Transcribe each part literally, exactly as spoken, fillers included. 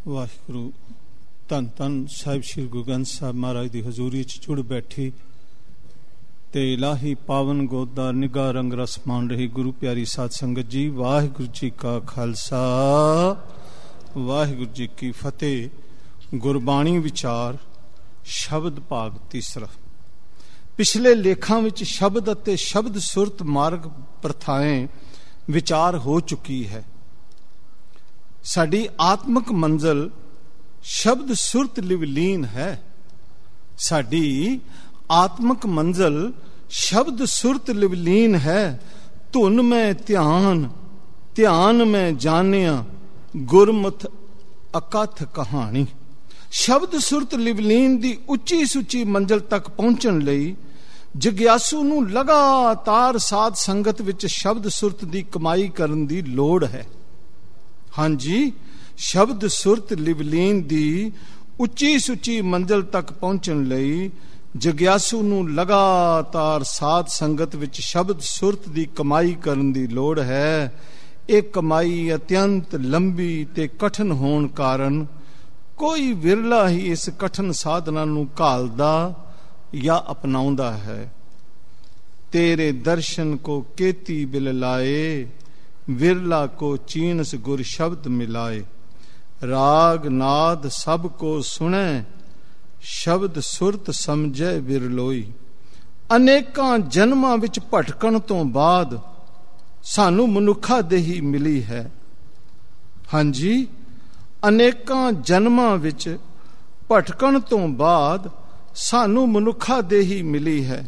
ਵਾਹਿਗੁਰੂ। ਧੰਨ ਧੰਨ ਸਾਹਿਬ ਸ਼੍ਰੀ ਗੁਰੂ ਗ੍ਰੰਥ ਸਾਹਿਬ ਮਹਾਰਾਜ ਦੀ ਹਜ਼ੂਰੀ 'ਚ ਜੁੜ ਬੈਠੀ ਤੇ ਇਲਾਹੀ ਪਾਵਨ ਗੋਦਾ ਨਿਗਾਹ ਰੰਗ ਰਸ ਮਾਣ ਰਹੀ ਗੁਰੂ ਪਿਆਰੀ ਸਾਧ ਸੰਗਤ ਜੀ। ਵਾਹਿਗੁਰੂ ਜੀ ਕਾ ਖਾਲਸਾ, ਵਾਹਿਗੁਰੂ ਜੀ ਕੀ ਫਤਿਹ। ਗੁਰਬਾਣੀ ਵਿਚਾਰ ਸ਼ਬਦ ਭਾਗ ਤੀਸਰਾ। ਪਿਛਲੇ ਲੇਖਾਂ ਵਿੱਚ ਸ਼ਬਦ ਅਤੇ ਸ਼ਬਦ ਸੁਰਤ ਮਾਰਗ ਪ੍ਰਥਾएं ਵਿਚਾਰ ਹੋ ਚੁੱਕੀ ਹੈ। ਸਾਡੀ ਆਤਮਿਕ ਮੰਜ਼ਲ ਸ਼ਬਦ ਸੁਰਤ ਲਿਵਲੀਨ ਹੈ। ਸਾਡੀ ਆਤਮਿਕ ਮੰਜ਼ਲ ਸ਼ਬਦ ਸੁਰਤ ਲਿਵਲੀਨ ਹੈ। ਧੁਨ ਮੈਂ ਧਿਆਨ, ਧਿਆਨ ਮੈਂ ਜਾਣਿਆ, ਗੁਰਮਤਿ ਅਕਥ ਕਹਾਣੀ। ਸ਼ਬਦ ਸੁਰਤ ਲਿਵਲੀਨ ਦੀ ਉੱਚੀ ਸੁੱਚੀ ਮੰਜ਼ਲ ਤੱਕ ਪਹੁੰਚਣ ਲਈ ਜਗਿਆਸੂ ਨੂੰ ਲਗਾਤਾਰ ਸਾਧ ਸੰਗਤ ਵਿੱਚ ਸ਼ਬਦ ਸੁਰਤ ਦੀ ਕਮਾਈ ਕਰਨ ਦੀ ਲੋੜ ਹੈ। ਹਾਂਜੀ, ਸ਼ਬਦ ਸੁਰਤ ਲਿਵਲੀਨ ਦੀ ਉੱਚੀ ਸੁੱਚੀ ਮੰਜ਼ਲ ਤੱਕ ਪਹੁੰਚਣ ਲਈ ਜਗਿਆਸੂ ਨੂੰ ਲਗਾਤਾਰ ਸਾਧ ਸੰਗਤ ਵਿੱਚ ਸ਼ਬਦ ਸੁਰਤ ਦੀ ਕਮਾਈ ਕਰਨ ਦੀ ਲੋੜ ਹੈ। ਇਹ ਕਮਾਈ ਅਤਿਅੰਤ ਲੰਬੀ ਤੇ ਕਠਿਨ ਹੋਣ ਕਾਰਨ ਕੋਈ ਵਿਰਲਾ ਹੀ ਇਸ ਕਠਿਨ ਸਾਧਨਾ ਨੂੰ ਘਾਲਦਾ ਜਾਂ ਅਪਣਾਉਂਦਾ ਹੈ। ਤੇਰੇ ਦਰਸ਼ਨ ਕੋ ਕੇਤੀ ਬਿਲ ਲਾਏ, ਵਿਰਲਾ ਕੋ ਚੀਨਸ ਗੁਰ ਸ਼ਬਦ ਮਿਲਾਏ। ਰਾਗ ਨਾਦ ਸਭ ਕੋ ਸੁਣੈ, ਸ਼ਬਦ ਸੁਰਤ ਸਮਝੈ ਵਿਰਲੋਈ। ਅਨੇਕਾਂ ਜਨਮਾਂ ਵਿੱਚ ਭਟਕਣ ਤੋਂ ਬਾਅਦ ਸਾਨੂੰ ਮਨੁੱਖਾ ਦੇਹੀ ਮਿਲੀ ਹੈ। ਹਾਂਜੀ, ਅਨੇਕਾਂ ਜਨਮਾਂ ਵਿੱਚ ਭਟਕਣ ਤੋਂ ਬਾਅਦ ਸਾਨੂੰ ਮਨੁੱਖਾ ਦੇਹੀ ਮਿਲੀ ਹੈ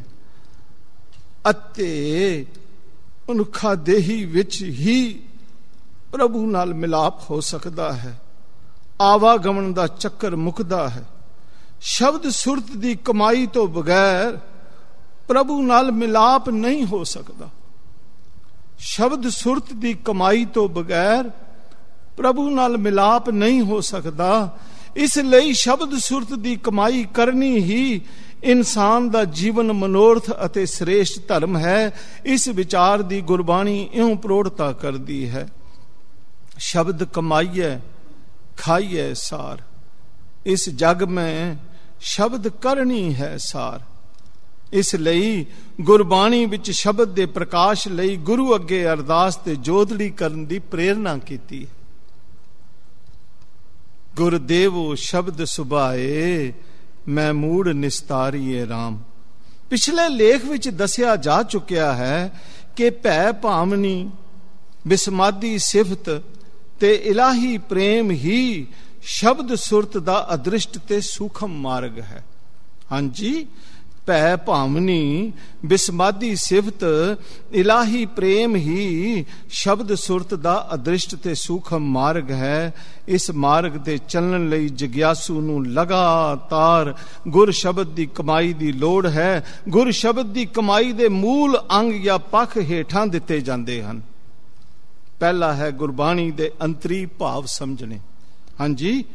ਅਤੇ ਮਨੁੱਖਾ ਦੇਹੀ ਵਿੱਚ ਹੀ ਪ੍ਰਭੂ ਨਾਲ ਮਿਲਾਪ ਹੋ ਸਕਦਾ ਹੈ। ਆਵਾਗਮਨ ਦਾ ਚੱਕਰ ਮੁੱਕਦਾ ਹੈ। ਸ਼ਬਦ ਸੁਰਤ ਦੀ ਕਮਾਈ ਤੋਂ ਬਗੈਰ ਪ੍ਰਭੂ ਨਾਲ ਮਿਲਾਪ ਨਹੀਂ ਹੋ ਸਕਦਾ। ਸ਼ਬਦ ਸੁਰਤ ਦੀ ਕਮਾਈ ਤੋਂ ਬਗੈਰ ਪ੍ਰਭੂ ਨਾਲ ਮਿਲਾਪ ਨਹੀਂ ਹੋ ਸਕਦਾ। ਇਸ ਲਈ ਸ਼ਬਦ ਸੁਰਤ ਦੀ ਕਮਾਈ ਕਰਨੀ ਹੀ ਇਨਸਾਨ ਦਾ ਜੀਵਨ ਮਨੋਰਥ ਅਤੇ ਸ੍ਰੇਸ਼ਟ ਧਰਮ ਹੈ। ਇਸ ਵਿਚਾਰ ਦੀ ਗੁਰਬਾਣੀ ਇਉਂ ਪ੍ਰੋੜਤਾ ਕਰਦੀ ਹੈ। ਸ਼ਬਦ ਕਮਾਈਏ ਖਾਈਏ ਸਾਰ, ਇਸ ਜਗ ਮੈਂ ਸ਼ਬਦ ਕਰਨੀ ਹੈ ਸਾਰ। ਇਸ ਲਈ ਗੁਰਬਾਣੀ ਵਿੱਚ ਸ਼ਬਦ ਦੇ ਪ੍ਰਕਾਸ਼ ਲਈ ਗੁਰੂ ਅੱਗੇ ਅਰਦਾਸ ਤੇ ਜੋਦੜੀ ਕਰਨ ਦੀ ਪ੍ਰੇਰਨਾ ਕੀਤੀ। ਗੁਰਦੇਵੋ ਸ਼ਬਦ ਸੁਭਾਏ, ਮੈਂ ਮੂੜ ਨਿਸਤਾਰੀਏ ਰਾਮ। ਪਿਛਲੇ ਲੇਖ ਵਿੱਚ ਦੱਸਿਆ ਜਾ ਚੁੱਕਿਆ ਹੈ ਕਿ ਭੈ ਭਾਵਨੀ, ਬਿਸਮਾਦੀ ਸਿਫਤ ਤੇ ਇਲਾਹੀ ਪ੍ਰੇਮ ਹੀ ਸ਼ਬਦ ਸੁਰਤ ਦਾ ਅਦ੍ਰਿਸ਼ਟ ਤੇ ਸੂਖਮ ਮਾਰਗ ਹੈ। ਹਾਂਜੀ, ਭੈ ਭਾਵਨੀ, ਬਿਸਮਾਦੀ ਸਿਫਤ, ਇਲਾਹੀ ਪ੍ਰੇਮ ਹੀ ਸ਼ਬਦ ਸੁਰਤ ਦਾ ਅਦ੍ਰਿਸ਼ਟ ਤੇ ਸੂਖਮ ਮਾਰਗ ਹੈ। ਇਸ ਮਾਰਗ ਤੇ ਚੱਲਣ ਲਈ ਜਗਿਆਸੂ ਨੂੰ ਲਗਾਤਾਰ ਗੁਰ ਸ਼ਬਦ ਦੀ ਕਮਾਈ ਦੀ ਲੋੜ ਹੈ। ਗੁਰ ਸ਼ਬਦ ਦੀ ਕਮਾਈ ਦੇ ਮੂਲ ਅੰਗ ਜਾਂ ਪੱਖ ਹੇਠਾਂ ਦਿੱਤੇ ਜਾਂਦੇ ਹਨ। ਪਹਿਲਾ ਹੈ ਗੁਰਬਾਣੀ ਦੇ ਅੰਤਰੀ ਭਾਵ ਸਮਝਣੇ। ਹਾਂਜੀ,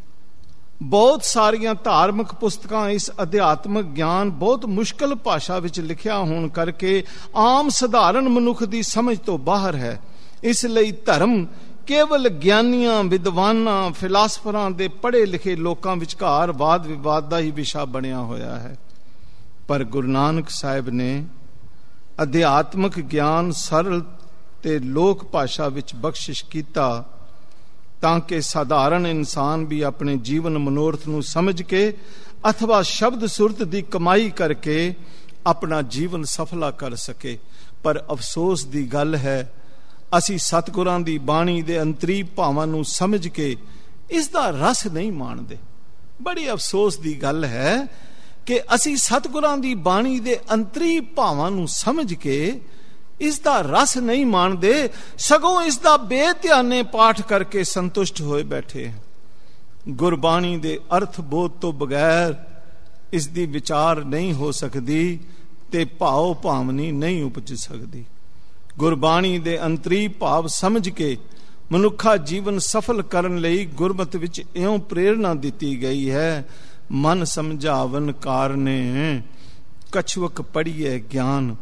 ਬਹੁਤ ਸਾਰੀਆਂ ਧਾਰਮਿਕ ਪੁਸਤਕਾਂ ਇਸ ਅਧਿਆਤਮਿਕ ਗਿਆਨ ਬਹੁਤ ਮੁਸ਼ਕਲ ਭਾਸ਼ਾ ਵਿੱਚ ਲਿਖਿਆ ਹੋਣ ਕਰਕੇ ਆਮ ਸਧਾਰਨ ਮਨੁੱਖ ਦੀ ਸਮਝ ਤੋਂ ਬਾਹਰ ਹੈ। ਇਸ ਲਈ ਧਰਮ ਕੇਵਲ ਗਿਆਨੀਆਂ, ਵਿਦਵਾਨਾਂ, ਫਿਲਾਸਫਰਾਂ ਦੇ ਪੜ੍ਹੇ ਲਿਖੇ ਲੋਕਾਂ ਵਿਚਕਾਰ ਵਾਦ ਵਿਵਾਦ ਦਾ ਹੀ ਵਿਸ਼ਾ ਬਣਿਆ ਹੋਇਆ ਹੈ। ਪਰ ਗੁਰੂ ਨਾਨਕ ਸਾਹਿਬ ਨੇ ਅਧਿਆਤਮਿਕ ਗਿਆਨ ਸਰਲ ਤੇ ਲੋਕ ਭਾਸ਼ਾ ਵਿੱਚ ਬਖਸ਼ਿਸ਼ ਕੀਤਾ ਤਾਂ ਕਿ ਸਾਧਾਰਨ ਇਨਸਾਨ ਵੀ ਆਪਣੇ ਜੀਵਨ ਮਨੋਰਥ ਨੂੰ ਸਮਝ ਕੇ ਅਥਵਾ ਸ਼ਬਦ ਸੁਰਤ ਦੀ ਕਮਾਈ ਕਰਕੇ ਆਪਣਾ ਜੀਵਨ ਸਫਲਾ ਕਰ ਸਕੇ। ਪਰ ਅਫਸੋਸ ਦੀ ਗੱਲ ਹੈ, ਅਸੀਂ ਸਤਿਗੁਰਾਂ ਦੀ ਬਾਣੀ ਦੇ ਅੰਤਰੀ ਭਾਵਾਂ ਨੂੰ ਸਮਝ ਕੇ ਇਸ ਦਾ ਰਸ ਨਹੀਂ ਮਾਣਦੇ। ਬੜੀ ਅਫਸੋਸ ਦੀ ਗੱਲ ਹੈ ਕਿ ਅਸੀਂ ਸਤਿਗੁਰਾਂ ਦੀ ਬਾਣੀ ਦੇ ਅੰਤਰੀ ਭਾਵਾਂ ਨੂੰ ਸਮਝ ਕੇ ਇਸ ਦਾ ਰਸ ਨਹੀਂ ਮਾਣਦੇ, ਸਗੋਂ ਇਸ ਦਾ ਬੇਧਿਆਨੇ ਪਾਠ ਕਰਕੇ ਸੰਤੁਸ਼ਟ ਹੋਏ ਬੈਠੇ। ਗੁਰਬਾਣੀ ਦੇ ਅਰਥ ਬੋਧ ਤੋਂ ਬਗੈਰ ਇਸ ਦੀ ਵਿਚਾਰ ਨਹੀਂ ਹੋ ਸਕਦੀ ਤੇ ਭਾਵ ਭਾਵਨੀ ਨਹੀਂ ਉਪਜ ਸਕਦੀ। ਗੁਰਬਾਣੀ ਦੇ ਅੰਤਰੀ ਭਾਵ ਸਮਝ ਕੇ ਮਨੁੱਖਾ ਜੀਵਨ ਸਫਲ ਕਰਨ ਲਈ ਗੁਰਮਤਿ ਵਿੱਚ ਇਉਂ ਪ੍ਰੇਰਨਾ ਦਿੱਤੀ ਗਈ ਹੈ। ਮਨ ਸਮਝਾਵਨ ਕਾਰਨੇ, ਕਛੁਕ ਪੜੀਏ ਗਿਆਨ,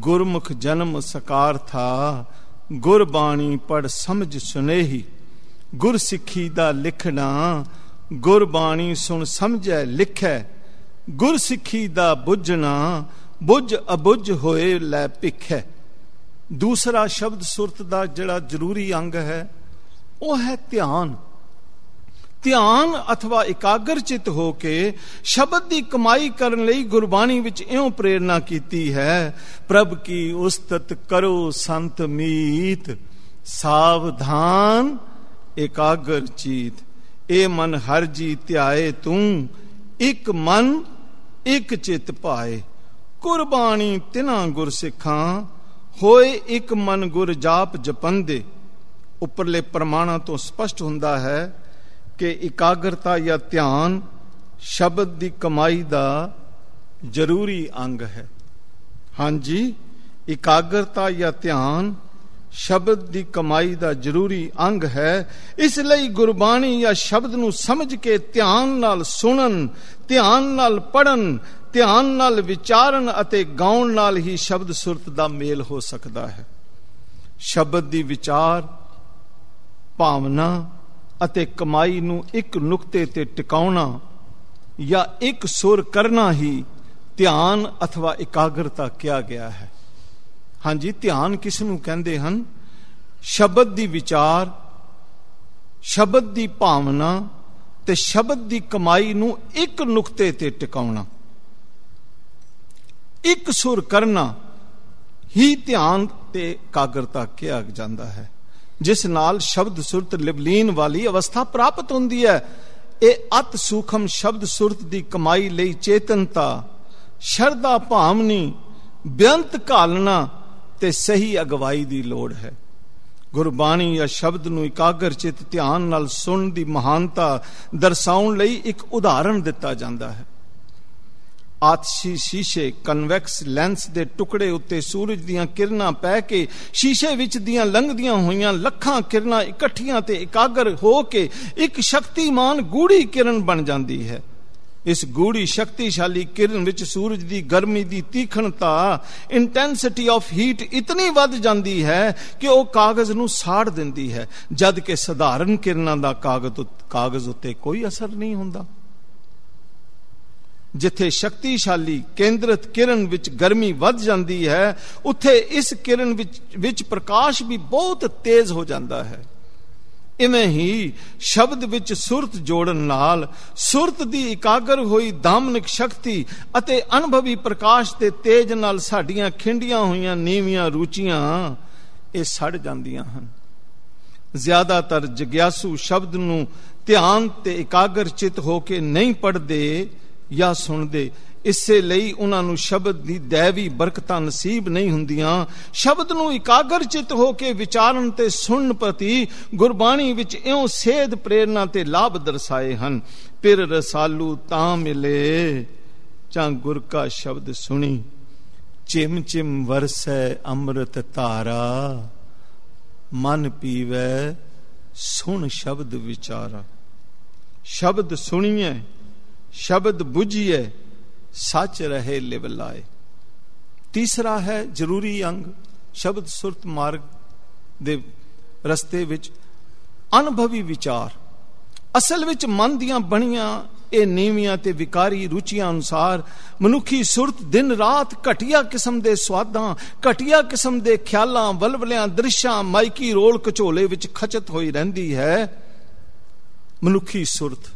ਗੁਰਮੁਖ ਜਨਮ ਸਕਾਰ ਥਾ, ਗੁਰਬਾਣੀ ਪੜ ਸਮਝ ਸੁਨੇਹੀ। ਗੁਰ ਸਿੱਖੀ ਦਾ ਲਿਖਣਾ, ਗੁਰਬਾਣੀ ਸੁਣ ਸਮਝੈ ਲਿਖੈ, ਗੁਰ ਸਿੱਖੀ ਦਾ ਬੁੱਝਣਾ, ਬੁੱਝ ਅਬੁੱਝ ਹੋਏ ਲੈ ਭਿਖੈ। ਦੂਸਰਾ ਸ਼ਬਦ ਸੁਰਤ ਦਾ ਜਿਹੜਾ ਜ਼ਰੂਰੀ ਅੰਗ ਹੈ ਉਹ ਹੈ ਧਿਆਨ। ਧਿਆਨ ਅਥਵਾ ਇਕਾਗਰ ਚਿਤ ਹੋ ਕੇ ਸ਼ਬਦ ਦੀ ਕਮਾਈ ਕਰਨ ਲਈ ਗੁਰਬਾਣੀ ਵਿੱਚ ਇਉਂ ਪ੍ਰੇਰਨਾ ਕੀਤੀ ਹੈ, ਪ੍ਰਭ ਕੀ ਉਸਤਤ ਕਰੋ ਸੰਤ ਮੀਤ, ਸਾਵਧਾਨ ਇਕਾਗਰ ਚੀਤ। ਇਹ ਮਨ ਹਰ ਜੀ ਧਿਆਏ ਤੂੰ, ਇੱਕ ਮਨ ਇੱਕ ਚਿਤ ਭਾਏ। ਗੁਰਬਾਣੀ ਤਿਨਾਂ ਗੁਰ ਸਿੱਖਾਂ, ਹੋਏ ਇੱਕ ਮਨ ਗੁਰ ਜਾਪ ਜਪੰਦੇ। ਉੱਪਰਲੇ ਪ੍ਰਮਾਣਾਂ ਤੋਂ ਸਪਸ਼ਟ ਹੁੰਦਾ ਹੈ ਕਿ ਇਕਾਗਰਤਾ ਜਾਂ ਧਿਆਨ ਸ਼ਬਦ ਦੀ ਕਮਾਈ ਦਾ ਜ਼ਰੂਰੀ ਅੰਗ ਹੈ। ਹਾਂਜੀ, ਇਕਾਗਰਤਾ ਜਾਂ ਧਿਆਨ ਸ਼ਬਦ ਦੀ ਕਮਾਈ ਦਾ ਜ਼ਰੂਰੀ ਅੰਗ ਹੈ। ਇਸ ਲਈ ਗੁਰਬਾਣੀ ਜਾਂ ਸ਼ਬਦ ਨੂੰ ਸਮਝ ਕੇ ਧਿਆਨ ਨਾਲ ਸੁਣਨ, ਧਿਆਨ ਨਾਲ ਪੜ੍ਹਨ, ਧਿਆਨ ਨਾਲ ਵਿਚਾਰਨ ਅਤੇ ਗਾਉਣ ਨਾਲ ਹੀ ਸ਼ਬਦ ਸੁਰਤ ਦਾ ਮੇਲ ਹੋ ਸਕਦਾ ਹੈ। ਸ਼ਬਦ ਦੀ ਵਿਚਾਰ, ਭਾਵਨਾ ਅਤੇ ਕਮਾਈ ਨੂੰ ਇੱਕ ਨੁਕਤੇ ਤੇ ਟਿਕਾਉਣਾ ਜਾਂ ਇੱਕ ਸੁਰ ਕਰਨਾ ਹੀ ਧਿਆਨ ਅਥਵਾ ਇਕਾਗਰਤਾ ਕਿਹਾ ਗਿਆ ਹੈ। ਹਾਂਜੀ, ਧਿਆਨ ਕਿਸ ਨੂੰ ਕਹਿੰਦੇ ਹਨ? ਸ਼ਬਦ ਦੀ ਵਿਚਾਰ, ਸ਼ਬਦ ਦੀ ਭਾਵਨਾ ਤੇ ਸ਼ਬਦ ਦੀ ਕਮਾਈ ਨੂੰ ਇੱਕ ਨੁਕਤੇ ਤੇ ਟਿਕਾਉਣਾ, ਇੱਕ ਸੁਰ ਕਰਨਾ ਹੀ ਧਿਆਨ ਤੇ ਇਕਾਗਰਤਾ ਕਿਹਾ ਜਾਂਦਾ ਹੈ, ਜਿਸ ਨਾਲ ਸ਼ਬਦ ਸੁਰਤ ਲਿਵਲੀਨ ਵਾਲੀ ਅਵਸਥਾ ਪ੍ਰਾਪਤ ਹੁੰਦੀ ਹੈ। ਇਹ ਅਤ ਸੂਖਮ ਸ਼ਬਦ ਸੁਰਤ ਦੀ ਕਮਾਈ ਲਈ ਚੇਤਨਤਾ, ਸ਼ਰਧਾ ਭਾਵਨੀ, ਬੇਅੰਤ ਘਾਲਣਾ ਤੇ ਸਹੀ ਅਗਵਾਈ ਦੀ ਲੋੜ ਹੈ। ਗੁਰਬਾਣੀ ਜਾਂ ਸ਼ਬਦ ਨੂੰ ਇਕਾਗਰ ਚਿਤ ਧਿਆਨ ਨਾਲ ਸੁਣਨ ਦੀ ਮਹਾਨਤਾ ਦਰਸਾਉਣ ਲਈ ਇੱਕ ਉਦਾਹਰਣ ਦਿੱਤਾ ਜਾਂਦਾ ਹੈ। ਆਤਸ਼ੀ ਸ਼ੀਸ਼ੇ ਕਨਵੈਕਸ ਲੈਂਸ ਦੇ ਟੁਕੜੇ ਉੱਤੇ ਸੂਰਜ ਦੀਆਂ ਕਿਰਨਾਂ ਪੈ ਕੇ ਸ਼ੀਸ਼ੇ ਵਿੱਚ ਦੀਆਂ ਲੰਘਦੀਆਂ ਹੋਈਆਂ ਲੱਖਾਂ ਕਿਰਨਾਂ ਇਕੱਠੀਆਂ ਤੇ ਇਕਾਗਰ ਹੋ ਕੇ ਇੱਕ ਸ਼ਕਤੀਮਾਨ ਗੂੜੀ ਕਿਰਨ ਬਣ ਜਾਂਦੀ ਹੈ। ਇਸ ਗੂੜੀ ਸ਼ਕਤੀਸ਼ਾਲੀ ਕਿਰਨ ਵਿੱਚ ਸੂਰਜ ਦੀ ਗਰਮੀ ਦੀ ਤੀਖਣਤਾ, ਇੰਟੈਂਸਿਟੀ ਆਫ ਹੀਟ ਇਤਨੀ ਵੱਧ ਜਾਂਦੀ ਹੈ ਕਿ ਉਹ ਕਾਗਜ਼ ਨੂੰ ਸਾੜ ਦਿੰਦੀ ਹੈ, ਜਦ ਕਿ ਸਧਾਰਨ ਕਿਰਨਾਂ ਦਾ ਕਾਗਜ਼ ਕਾਗਜ਼ ਉੱਤੇ ਕੋਈ ਅਸਰ ਨਹੀਂ ਹੁੰਦਾ। ਜਿੱਥੇ ਸ਼ਕਤੀਸ਼ਾਲੀ ਕੇਂਦਰਿਤ ਕਿਰਨ ਵਿੱਚ ਗਰਮੀ ਵੱਧ ਜਾਂਦੀ ਹੈ, ਉੱਥੇ ਇਸ ਕਿਰਨ ਵਿੱਚ ਵਿੱਚ ਪ੍ਰਕਾਸ਼ ਵੀ ਬਹੁਤ ਤੇਜ਼ ਹੋ ਜਾਂਦਾ ਹੈ। ਇਵੇਂ ਹੀ ਸ਼ਬਦ ਵਿੱਚ ਸੁਰਤ ਜੋੜਨ ਨਾਲ ਸੁਰਤ ਦੀ ਇਕਾਗਰ ਹੋਈ ਦਾਮਨਿਕ ਸ਼ਕਤੀ ਅਤੇ ਅਨੁਭਵੀ ਪ੍ਰਕਾਸ਼ ਦੇ ਤੇਜ ਨਾਲ ਸਾਡੀਆਂ ਖਿੰਡੀਆਂ ਹੋਈਆਂ ਨੀਵੀਆਂ ਰੁਚੀਆਂ ਇਹ ਸੜ ਜਾਂਦੀਆਂ ਹਨ। ਜ਼ਿਆਦਾਤਰ ਜਗਿਆਸੂ ਸ਼ਬਦ ਨੂੰ ਧਿਆਨ ਤੇ ਇਕਾਗਰ ਚਿਤ ਹੋ ਕੇ ਨਹੀਂ ਪੜ੍ਹਦੇ ਜਾਂ ਸੁਣਦੇ, ਇਸੇ ਲਈ ਉਹਨਾਂ ਨੂੰ ਸ਼ਬਦ ਦੀ ਦੈਵੀ ਬਰਕਤਾਂ ਨਸੀਬ ਨਹੀਂ ਹੁੰਦੀਆਂ। ਸ਼ਬਦ ਨੂੰ ਇਕਾਗਰ ਚਿਤ ਹੋ ਕੇ ਵਿਚਾਰਨ ਤੇ ਸੁਣਨ ਪ੍ਰਤੀ ਗੁਰਬਾਣੀ ਵਿੱਚ ਇਉਂ ਸੇਧ ਪ੍ਰੇਰਨਾ ਤੇ ਲਾਭ ਦਰਸਾਏ ਹਨ। ਪਿਰ ਰਸਾਲੂ ਤਾਂ ਮਿਲੇ ਜਾਂ ਗੁਰ ਕਾ ਸ਼ਬਦ ਸੁਣੀ, ਚਿਮ ਚਿਮ ਵਰਸੈ ਅੰਮ੍ਰਿਤ ਧਾਰਾ, ਮਨ ਪੀਵੈ ਸੁਣ ਸ਼ਬਦ ਵਿਚਾਰਾ। ਸ਼ਬਦ ਸੁਣੀਏ, ਸ਼ਬਦ ਬੁਝੀਏ, ਸੱਚ ਰਹੇ ਲਿਵ ਲਾਏ। ਤੀਸਰਾ ਹੈ ਜ਼ਰੂਰੀ ਅੰਗ ਸ਼ਬਦ ਸੁਰਤ ਮਾਰਗ ਦੇ ਰਸਤੇ ਵਿੱਚ ਅਨੁਭਵੀ ਵਿਚਾਰ। ਅਸਲ ਵਿੱਚ ਮਨ ਦੀਆਂ ਬਣੀਆਂ ਇਹ ਨੀਵੀਆਂ ਤੇ ਵਿਕਾਰੀ ਰੁਚੀਆਂ ਅਨੁਸਾਰ ਮਨੁੱਖੀ ਸੁਰਤ ਦਿਨ ਰਾਤ ਘਟੀਆ ਕਿਸਮ ਦੇ ਸਵਾਦਾਂ, ਘਟੀਆ ਕਿਸਮ ਦੇ ਖਿਆਲਾਂ, ਵਲਵਲਿਆਂ, ਦ੍ਰਿਸ਼ਾਂ, ਮਾਇਕੀ ਰੋਲ ਕਚੋਲੇ ਵਿੱਚ ਖਚਤ ਹੋਈ ਰਹਿੰਦੀ ਹੈ। ਮਨੁੱਖੀ ਸੁਰਤ,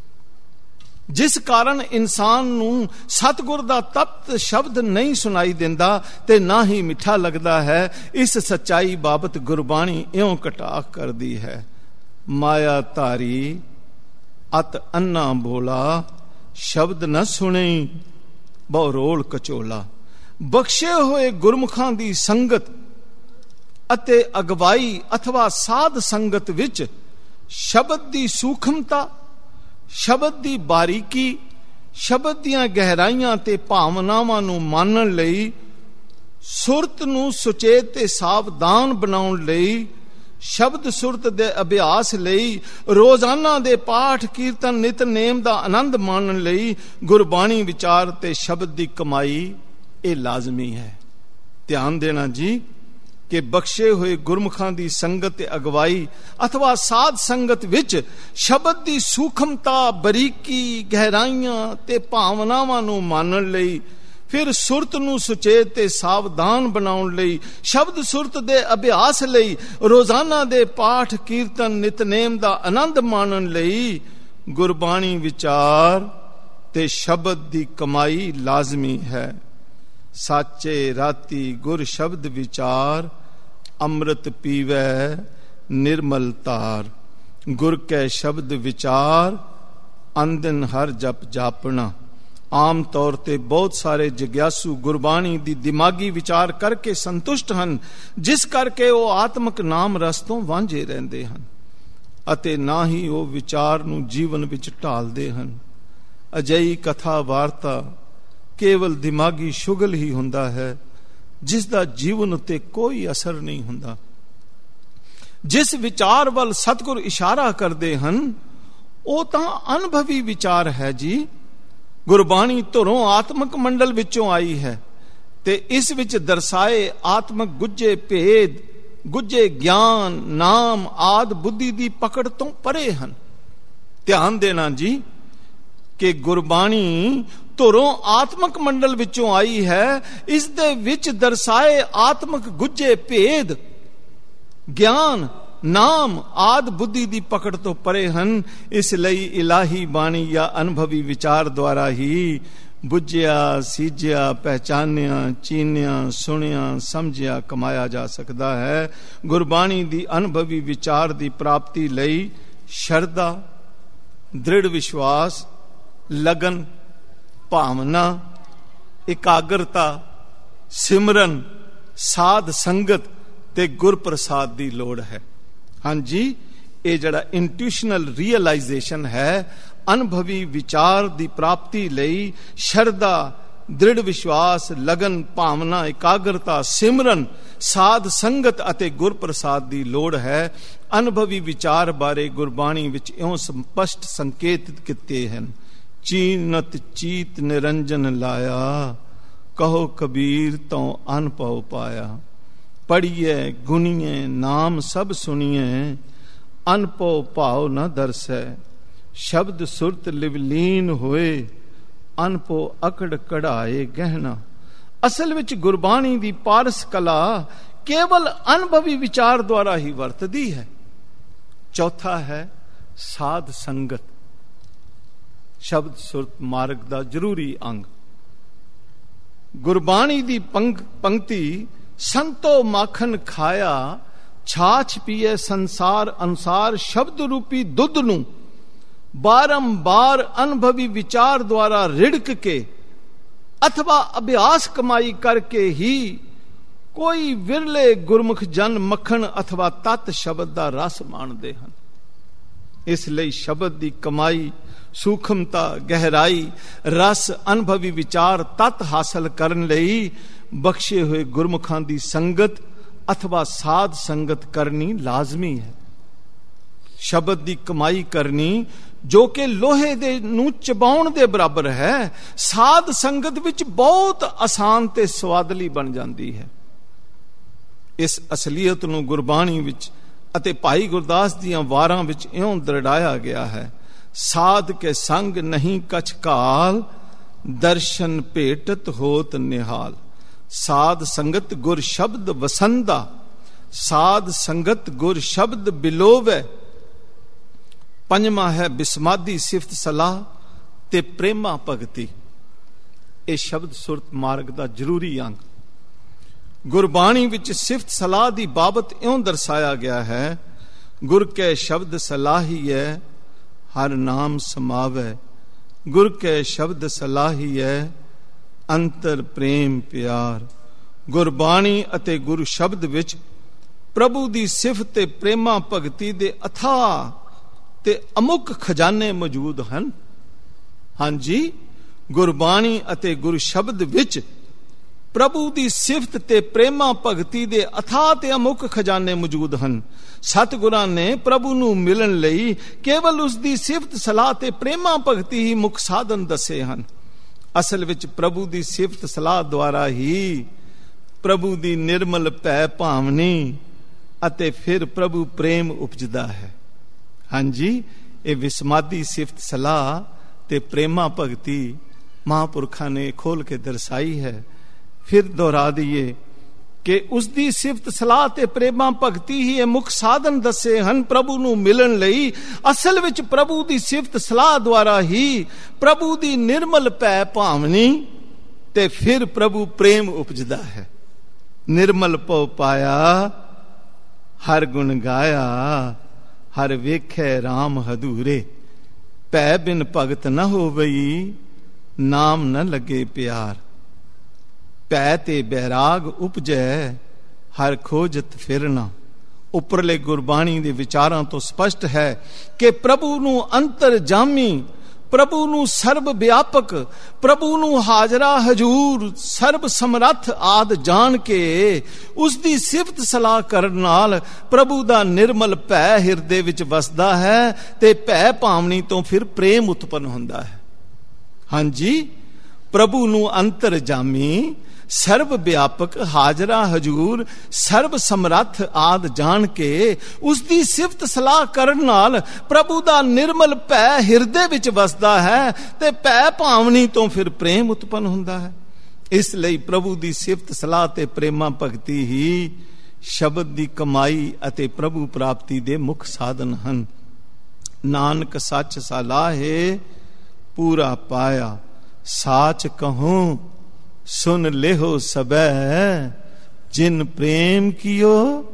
ਜਿਸ ਕਾਰਨ ਇਨਸਾਨ ਨੂੰ ਸਤਿਗੁਰ ਦਾ ਤਪਤ ਸ਼ਬਦ ਨਹੀਂ ਸੁਣਾਈ ਦਿੰਦਾ ਤੇ ਨਾ ਹੀ ਮਿੱਠਾ ਲੱਗਦਾ ਹੈ। ਇਸ ਸੱਚਾਈ ਬਾਬਤ ਗੁਰਬਾਣੀ ਇਉਂ ਕਟਾਖ ਕਰਦੀ ਹੈ, ਮਾਇਆ ਧਾਰੀ ਅਤ ਅੰਨਾ ਬੋਲਾ, ਸ਼ਬਦ ਨਾ ਸੁਣੀ ਬਹੁ ਰੋਲ ਕਚੋਲਾ। ਬਖਸ਼ੇ ਹੋਏ ਗੁਰਮੁਖਾਂ ਦੀ ਸੰਗਤ ਅਤੇ ਅਗਵਾਈ ਅਥਵਾ ਸਾਧ ਸੰਗਤ ਵਿੱਚ ਸ਼ਬਦ ਦੀ ਸੂਖਮਤਾ, ਸ਼ਬਦ ਦੀ ਬਾਰੀਕੀ, ਸ਼ਬਦ ਦੀਆਂ ਗਹਿਰਾਈਆਂ ਤੇ ਭਾਵਨਾਵਾਂ ਨੂੰ ਮਾਨਣ ਲਈ, ਸੁਰਤ ਨੂੰ ਸੁਚੇਤ ਤੇ ਸਾਵਧਾਨ ਬਣਾਉਣ ਲਈ, ਸ਼ਬਦ ਸੁਰਤ ਦੇ ਅਭਿਆਸ ਲਈ, ਰੋਜ਼ਾਨਾ ਦੇ ਪਾਠ ਕੀਰਤਨ ਨਿਤਨੇਮ ਦਾ ਆਨੰਦ ਮਾਣਨ ਲਈ ਗੁਰਬਾਣੀ ਵਿਚਾਰ ਤੇ ਸ਼ਬਦ ਦੀ ਕਮਾਈ ਇਹ ਲਾਜ਼ਮੀ ਹੈ। ਧਿਆਨ ਦੇਣਾ ਜੀ, ਕਿ ਬਖਸ਼ੇ ਹੋਏ ਗੁਰਮੁਖਾਂ ਦੀ ਸੰਗਤ ਤੇ ਅਗਵਾਈ ਅਥਵਾ ਸਾਧ ਸੰਗਤ ਵਿੱਚ ਸ਼ਬਦ ਦੀ ਸੂਖਮਤਾ, ਬਰੀਕੀ, ਗਹਿਰਾਈਆਂ ਤੇ ਭਾਵਨਾਵਾਂ ਨੂੰ ਮਾਨਣ ਲਈ, ਫਿਰ ਸੁਰਤ ਨੂੰ ਸੁਚੇਤ ਤੇ ਸਾਵਧਾਨ ਬਣਾਉਣ ਲਈ, ਸ਼ਬਦ ਸੁਰਤ ਦੇ ਅਭਿਆਸ ਲਈ, ਰੋਜ਼ਾਨਾ ਦੇ ਪਾਠ ਕੀਰਤਨ ਨਿਤਨੇਮ ਦਾ ਆਨੰਦ ਮਾਣਨ ਲਈ ਗੁਰਬਾਣੀ ਵਿਚਾਰ ਤੇ ਸ਼ਬਦ ਦੀ ਕਮਾਈ ਲਾਜ਼ਮੀ ਹੈ। ਸਾਚੇ ਰਾਤੀ ਗੁਰ ਸ਼ਬਦ ਵਿਚਾਰ, ਅੰਮ੍ਰਿਤ ਪੀਵੈ ਨਿਰਮਲ ਤਾਰ। ਗੁਰ ਕੈ ਸ਼ਬਦ ਵਿਚਾਰ, ਅੰਦਿਨ ਹਰ ਜਪ ਜਾਪਣਾ। ਆਮ ਤੌਰ ਤੇ ਬਹੁਤ ਸਾਰੇ ਜਗਿਆਸੂ ਗੁਰਬਾਣੀ ਦੀ ਦਿਮਾਗੀ ਵਿਚਾਰ ਕਰਕੇ ਸੰਤੁਸ਼ਟ ਹਨ, ਜਿਸ ਕਰਕੇ ਉਹ ਆਤਮਿਕ ਨਾਮ ਰਸ ਤੋਂ ਵਾਂਝੇ ਰਹਿੰਦੇ ਹਨ ਅਤੇ ਨਾ ਹੀ ਉਹ ਵਿਚਾਰ ਨੂੰ ਜੀਵਨ ਵਿੱਚ ਢਾਲਦੇ ਹਨ। ਅਜਿਹੀ ਕਥਾ ਵਾਰਤਾ ਕੇਵਲ ਦਿਮਾਗੀ ਸ਼ੁਗਲ ਹੀ ਹੁੰਦਾ ਹੈ, ਜਿਸ ਦਾ ਜੀਵਨ ਉੱਤੇ ਕੋਈ ਅਸਰ ਨਹੀਂ ਹੁੰਦਾ। ਜਿਸ ਵਿਚਾਰ ਵੱਲ ਸਤਿਗੁਰ ਇਸ਼ਾਰਾ ਕਰਦੇ ਹਨ ਉਹ ਤਾਂ ਅਨੁਭਵੀ ਵਿਚਾਰ ਹੈ ਜੀ। ਗੁਰਬਾਣੀ ਧੁਰੋਂ ਆਤਮਿਕ ਮੰਡਲ ਵਿੱਚੋਂ ਆਈ ਹੈ ਤੇ ਇਸ ਵਿੱਚ ਦਰਸਾਏ ਆਤਮਿਕ ਗੁੱਝੇ ਭੇਦ, ਗੁੱਝੇ ਗਿਆਨ, ਨਾਮ ਆਦ ਬੁੱਧੀ ਦੀ ਪਕੜ ਤੋਂ ਪਰੇ ਹਨ। ਧਿਆਨ ਦੇਣਾ ਜੀ ਕਿ ਗੁਰਬਾਣੀ ਧੁਰੋਂ ਆਤਮਿਕ ਮੰਡਲ ਵਿੱਚੋਂ ਆਈ ਹੈ, ਇਸ ਦੇ ਵਿੱਚ ਦਰਸਾਏ ਆਤਮਿਕ ਗੁੱਝੇ ਭੇਦ, ਗਿਆਨ, ਨਾਮ ਆਦ ਬੁੱਧੀ ਦੀ ਪਕੜ ਤੋਂ ਪਰੇ ਹਨ। ਇਸ ਲਈ ਇਲਾਹੀ ਬਾਣੀ ਜਾਂ ਅਨੁਭਵੀ ਵਿਚਾਰ ਦੁਆਰਾ ਹੀ ਬੁੱਝਿਆ, ਸੀਝਿਆ, ਪਹਿਚਾਨਿਆ, ਚੀਨਿਆ, ਸੁਣਿਆ, ਸਮਝਿਆ, ਕਮਾਇਆ ਜਾ ਸਕਦਾ ਹੈ। ਗੁਰਬਾਣੀ ਦੀ ਅਨੁਭਵੀ ਵਿਚਾਰ ਦੀ ਪ੍ਰਾਪਤੀ ਲਈ ਸ਼ਰਧਾ, ਦ੍ਰਿੜ ਵਿਸ਼ਵਾਸ, ਲਗਨ, ਭਾਵਨਾ, ਇਕਾਗਰਤਾ, ਸਿਮਰਨ, ਸਾਧ ਸੰਗਤ ਤੇ ਗੁਰਪ੍ਰਸਾਦ ਦੀ ਲੋੜ ਹੈ। ਹਾਂਜੀ, ਇਹ ਜਿਹੜਾ ਇੰਟੂਇਸ਼ਨਲ ਰੀਅਲਾਈਜੇਸ਼ਨ ਹੈ, ਅਨੁਭਵੀ ਵਿਚਾਰ ਦੀ ਪ੍ਰਾਪਤੀ ਲਈ ਸ਼ਰਧਾ, ਦ੍ਰਿੜ ਵਿਸ਼ਵਾਸ, ਲਗਨ, ਭਾਵਨਾ, ਇਕਾਗਰਤਾ, ਸਿਮਰਨ, ਸਾਧ ਸੰਗਤ ਅਤੇ ਗੁਰਪ੍ਰਸਾਦ ਦੀ ਲੋੜ ਹੈ। ਅਨੁਭਵੀ ਵਿਚਾਰ ਬਾਰੇ ਗੁਰਬਾਣੀ ਵਿੱਚ ਇਉਂ ਸਪਸ਼ਟ ਸੰਕੇਤਿਤ ਕੀਤੇ ਹਨ। ਚੀਨਤ ਚੀਤ ਨਿਰੰਜਨ ਲਾਇਆ, ਕਹੋ ਕਬੀਰ ਤੋਂ ਅਨਭਉ ਪਾਇਆ। ਪੜੀਏ ਗੁਣੀਏ ਨਾਮ ਸਭ ਸੁਣੀਏ, ਅਨਭਉ ਭਾਉ ਨ ਦਰਸੈ। ਸ਼ਬਦ ਸੁਰਤ ਲਿਵਲੀਨ ਹੋਏ, ਅਨਭਉ ਅਕੜ ਕਢਾਏ ਗਹਿਣਾ। ਅਸਲ ਵਿੱਚ ਗੁਰਬਾਣੀ ਦੀ ਪਾਰਸ ਕਲਾ ਕੇਵਲ ਅਨੁਭਵੀ ਵਿਚਾਰ ਦੁਆਰਾ ਹੀ ਵਰਤਦੀ ਹੈ। ਚੌਥਾ ਹੈ ਸਾਧ ਸੰਗਤ, ਸ਼ਬਦ ਸੁਰਤ ਮਾਰਗ ਦਾ ਜ਼ਰੂਰੀ ਅੰਗ। ਗੁਰਬਾਣੀ ਦੀ ਪੰਕਤੀ ਸੰਤੋ ਮਾਖਨ ਖਾਇਆ, ਛਾਛ ਪੀਏ ਸੰਸਾਰ ਅਨੁਸਾਰ, ਸ਼ਬਦ ਰੂਪੀ ਦੁੱਧ ਨੂੰ ਬਾਰੰਬਾਰ ਅਨੁਭਵੀ ਵਿਚਾਰ ਦੁਆਰਾ ਰਿੜਕ ਕੇ ਅਥਵਾ ਅਭਿਆਸ ਕਮਾਈ ਕਰਕੇ ਹੀ ਕੋਈ ਵਿਰਲੇ ਗੁਰਮੁਖ ਜਨ ਮੱਖਣ ਅਥਵਾ ਤਤ ਸ਼ਬਦ ਦਾ ਰਸ ਮਾਣਦੇ ਹਨ। ਇਸ ਲਈ ਸ਼ਬਦ ਦੀ ਕਮਾਈ, ਸੂਖਮਤਾ, ਗਹਿਰਾਈ, ਰਸ, ਅਨੁਭਵੀ ਵਿਚਾਰ ਤਤ ਹਾਸਲ ਕਰਨ ਲਈ ਬਖਸ਼ੇ ਹੋਏ ਗੁਰਮੁਖਾਂ ਦੀ ਸੰਗਤ ਅਥਵਾ ਸਾਧ ਸੰਗਤ ਕਰਨੀ ਲਾਜ਼ਮੀ ਹੈ। ਸ਼ਬਦ ਦੀ ਕਮਾਈ ਕਰਨੀ ਜੋ ਕਿ ਲੋਹੇ ਦੇ ਨੂੰ ਚਬਾਉਣ ਦੇ ਬਰਾਬਰ ਹੈ, ਸਾਧ ਸੰਗਤ ਵਿੱਚ ਬਹੁਤ ਆਸਾਨ ਤੇ ਸਵਾਦਲੀ ਬਣ ਜਾਂਦੀ ਹੈ। ਇਸ ਅਸਲੀਅਤ ਨੂੰ ਗੁਰਬਾਣੀ ਵਿੱਚ ਅਤੇ ਭਾਈ ਗੁਰਦਾਸ ਦੀਆਂ ਵਾਰਾਂ ਵਿੱਚ ਇਉਂ ਦਰੜਾਇਆ ਗਿਆ ਹੈ। ਸਾਧ ਕੇ ਸੰਗ ਨਹੀਂ ਕਛ ਕਾਲ, ਦਰਸ਼ਨ ਭੇਟਤ ਹੋਤ ਨਿਹਾਲ। ਸਾਧ ਸੰਗਤ ਗੁਰ ਸ਼ਬਦ ਵਸੰਦਾ, ਸਾਧ ਸੰਗਤ ਗੁਰ ਸ਼ਬਦ ਬਿਲੋਵੈ। ਪੰਜਵਾਂ ਹੈ ਬਿਸਮਾਦੀ ਸਿਫਤ ਸਲਾਹ ਤੇ ਪ੍ਰੇਮਾ ਭਗਤੀ। ਇਹ ਸ਼ਬਦ ਸੁਰਤ ਮਾਰਗ ਦਾ ਜ਼ਰੂਰੀ ਅੰਗ। ਗੁਰਬਾਣੀ ਵਿੱਚ ਸਿਫਤ ਸਲਾਹ ਦੀ ਬਾਬਤ ਇਉਂ ਦਰਸਾਇਆ ਗਿਆ ਹੈ, ਗੁਰ ਕੈ ਸ਼ਬਦ ਸਲਾਹੀਐ ਹਰ ਨਾਮ ਸਮਾਵੈ। ਗੁਰ ਕੈ ਸ਼ਬਦ ਸਲਾਹੀਐ ਅੰਤਰ ਪ੍ਰੇਮ ਪਿਆਰ। ਗੁਰਬਾਣੀ ਅਤੇ ਗੁਰੂ ਸ਼ਬਦ ਵਿੱਚ ਪ੍ਰਭੂ ਦੀ ਸਿਫਤ ਤੇ ਪ੍ਰੇਮਾ ਭਗਤੀ ਦੇ ਅਥਾਹ ਤੇ ਅਮੁੱਕ ਖਜ਼ਾਨੇ ਮੌਜੂਦ ਹਨ। ਹਾਂਜੀ, ਗੁਰਬਾਣੀ ਅਤੇ ਗੁਰੂ ਸ਼ਬਦ ਵਿੱਚ ਪ੍ਰਭੂ ਦੀ ਸਿਫਤ ਤੇ ਪ੍ਰੇਮਾ ਭਗਤੀ ਦੇ ਅਥਾਹ ਤੇ ਅਮੁੱਕ ਖਜ਼ਾਨੇ ਮੌਜੂਦ ਹਨ। ਸਤਿਗੁਰਾਂ ਨੇ ਪ੍ਰਭੂ ਨੂੰ ਮਿਲਣ ਲਈ ਕੇਵਲ ਉਸ ਦੀ ਸਿਫਤ ਸਲਾਹ ਤੇ ਪ੍ਰੇਮਾ ਭਗਤੀ ਹੀ ਮੁੱਖ ਸਾਧਨ ਦੱਸੇ ਹਨ। ਅਸਲ ਵਿੱਚ ਪ੍ਰਭੂ ਦੀ ਸਿਫਤ ਸਲਾਹ ਦੁਆਰਾ ਹੀ ਪ੍ਰਭੂ ਦੀ ਨਿਰਮਲ ਭੈ ਭਾਵਨੀ ਅਤੇ ਫਿਰ ਪ੍ਰਭੂ ਪ੍ਰੇਮ ਉਪਜਦਾ ਹੈ। ਹਾਂਜੀ, ਇਹ ਵਿਸਮਾਦੀ ਸਿਫਤ ਸਲਾਹ ਤੇ ਪ੍ਰੇਮਾ ਭਗਤੀ ਮਹਾਂਪੁਰਖਾਂ ਨੇ ਖੋਲ ਕੇ ਦਰਸਾਈ ਹੈ। ਫਿਰ ਦੁਹਰਾ ਦਈਏ ਕਿ ਉਸ ਦੀ ਸਿਫਤ ਸਲਾਹ ਤੇ ਪ੍ਰੇਮਾ ਭਗਤੀ ਹੀ ਇਹ ਮੁੱਖ ਸਾਧਨ ਦੱਸੇ ਹਨ ਪ੍ਰਭੂ ਨੂੰ ਮਿਲਣ ਲਈ। ਅਸਲ ਵਿੱਚ ਪ੍ਰਭੂ ਦੀ ਸਿਫਤ ਸਲਾਹ ਦੁਆਰਾ ਹੀ ਪ੍ਰਭੂ ਦੀ ਨਿਰਮਲ ਭੈ ਭਾਵਨੀ ਤੇ ਫਿਰ ਪ੍ਰਭੂ ਪ੍ਰੇਮ ਉਪਜਦਾ ਹੈ। ਨਿਰਮਲ ਭਉ ਪਾਇਆ ਹਰ ਗੁਣ ਗਾਇਆ, ਹਰ ਵੇਖੈ ਰਾਮ ਹਦੂਰੇ। ਭੈ ਬਿਨ ਭਗਤ ਨ ਹੋਵਈ, ਨਾਮ ਨ ਲੱਗੇ ਪਿਆਰ। ਭੈ ਤੇ ਬੈਰਾਗ ਉਪਜੈ, ਹਰ ਖੋਜਤ ਫਿਰਨਾ। ਉੱਪਰਲੇ ਗੁਰਬਾਣੀ ਦੇ ਵਿਚਾਰਾਂ ਤੋਂ ਸਪਸ਼ਟ ਹੈ ਕਿ ਪ੍ਰਭੂ ਨੂੰ ਅੰਤਰਜਾਮੀ, ਪ੍ਰਭੂ ਨੂੰ ਸਰਬ ਵਿਆਪਕ, ਪ੍ਰਭੂ ਨੂੰ ਹਾਜ਼ਰਾ ਹਜੂਰ, ਸਰਬ ਸਮਰੱਥ ਆਦ ਜਾਣ ਕੇ ਉਸ ਦੀ ਸਿਫਤ ਸਲਾਹ ਕਰਨ ਨਾਲ ਪ੍ਰਭੂ ਦਾ ਨਿਰਮਲ ਭੈ ਹਿਰਦੇ ਵਿੱਚ ਵਸਦਾ ਹੈ ਤੇ ਭੈ ਭਾਵਨੀ ਤੋਂ ਫਿਰ ਪ੍ਰੇਮ ਉਤਪੰਨ ਹੁੰਦਾ ਹੈ। ਹਾਂਜੀ, ਪ੍ਰਭੂ ਨੂੰ ਅੰਤਰਜਾਮੀ, ਸਰਬ ਵਿਆਪਕ, ਹਾਜ਼ਰਾ ਹਜੂਰ, ਸਰਬ ਸਮਰੱਥ ਆਦ ਜਾਣ ਕੇ ਉਸ ਦੀ ਸਿਫਤ ਸਲਾਹ ਕਰਨ ਨਾਲ ਪ੍ਰਭੂ ਦਾ ਨਿਰਮਲ ਭੈ ਹਿਰਦੇ ਵਿੱਚ ਵਸਦਾ ਹੈ ਤੇ ਭੈ ਭਾਵਨੀ ਤੋਂ ਫਿਰ ਪ੍ਰੇਮ ਉਤਪੰਨ ਹੁੰਦਾ ਹੈ। ਇਸ ਲਈ ਪ੍ਰਭੂ ਦੀ ਸਿਫਤ ਸਲਾਹ ਤੇ ਪ੍ਰੇਮਾ ਭਗਤੀ ਹੀ ਸ਼ਬਦ ਦੀ ਕਮਾਈ ਅਤੇ ਪ੍ਰਭੂ ਪ੍ਰਾਪਤੀ ਦੇ ਮੁੱਖ ਸਾਧਨ ਹਨ। ਨਾਨਕ ਸੱਚ ਸਲਾਹੇ ਪੂਰਾ ਪਾਇਆ, ਸਾਚ ਕਹੂੰ ਸੁਨ ਲਿਹੋ ਸਬੈ। ਜਿਨ ਪ੍ਰੇਮ ਕੀਓ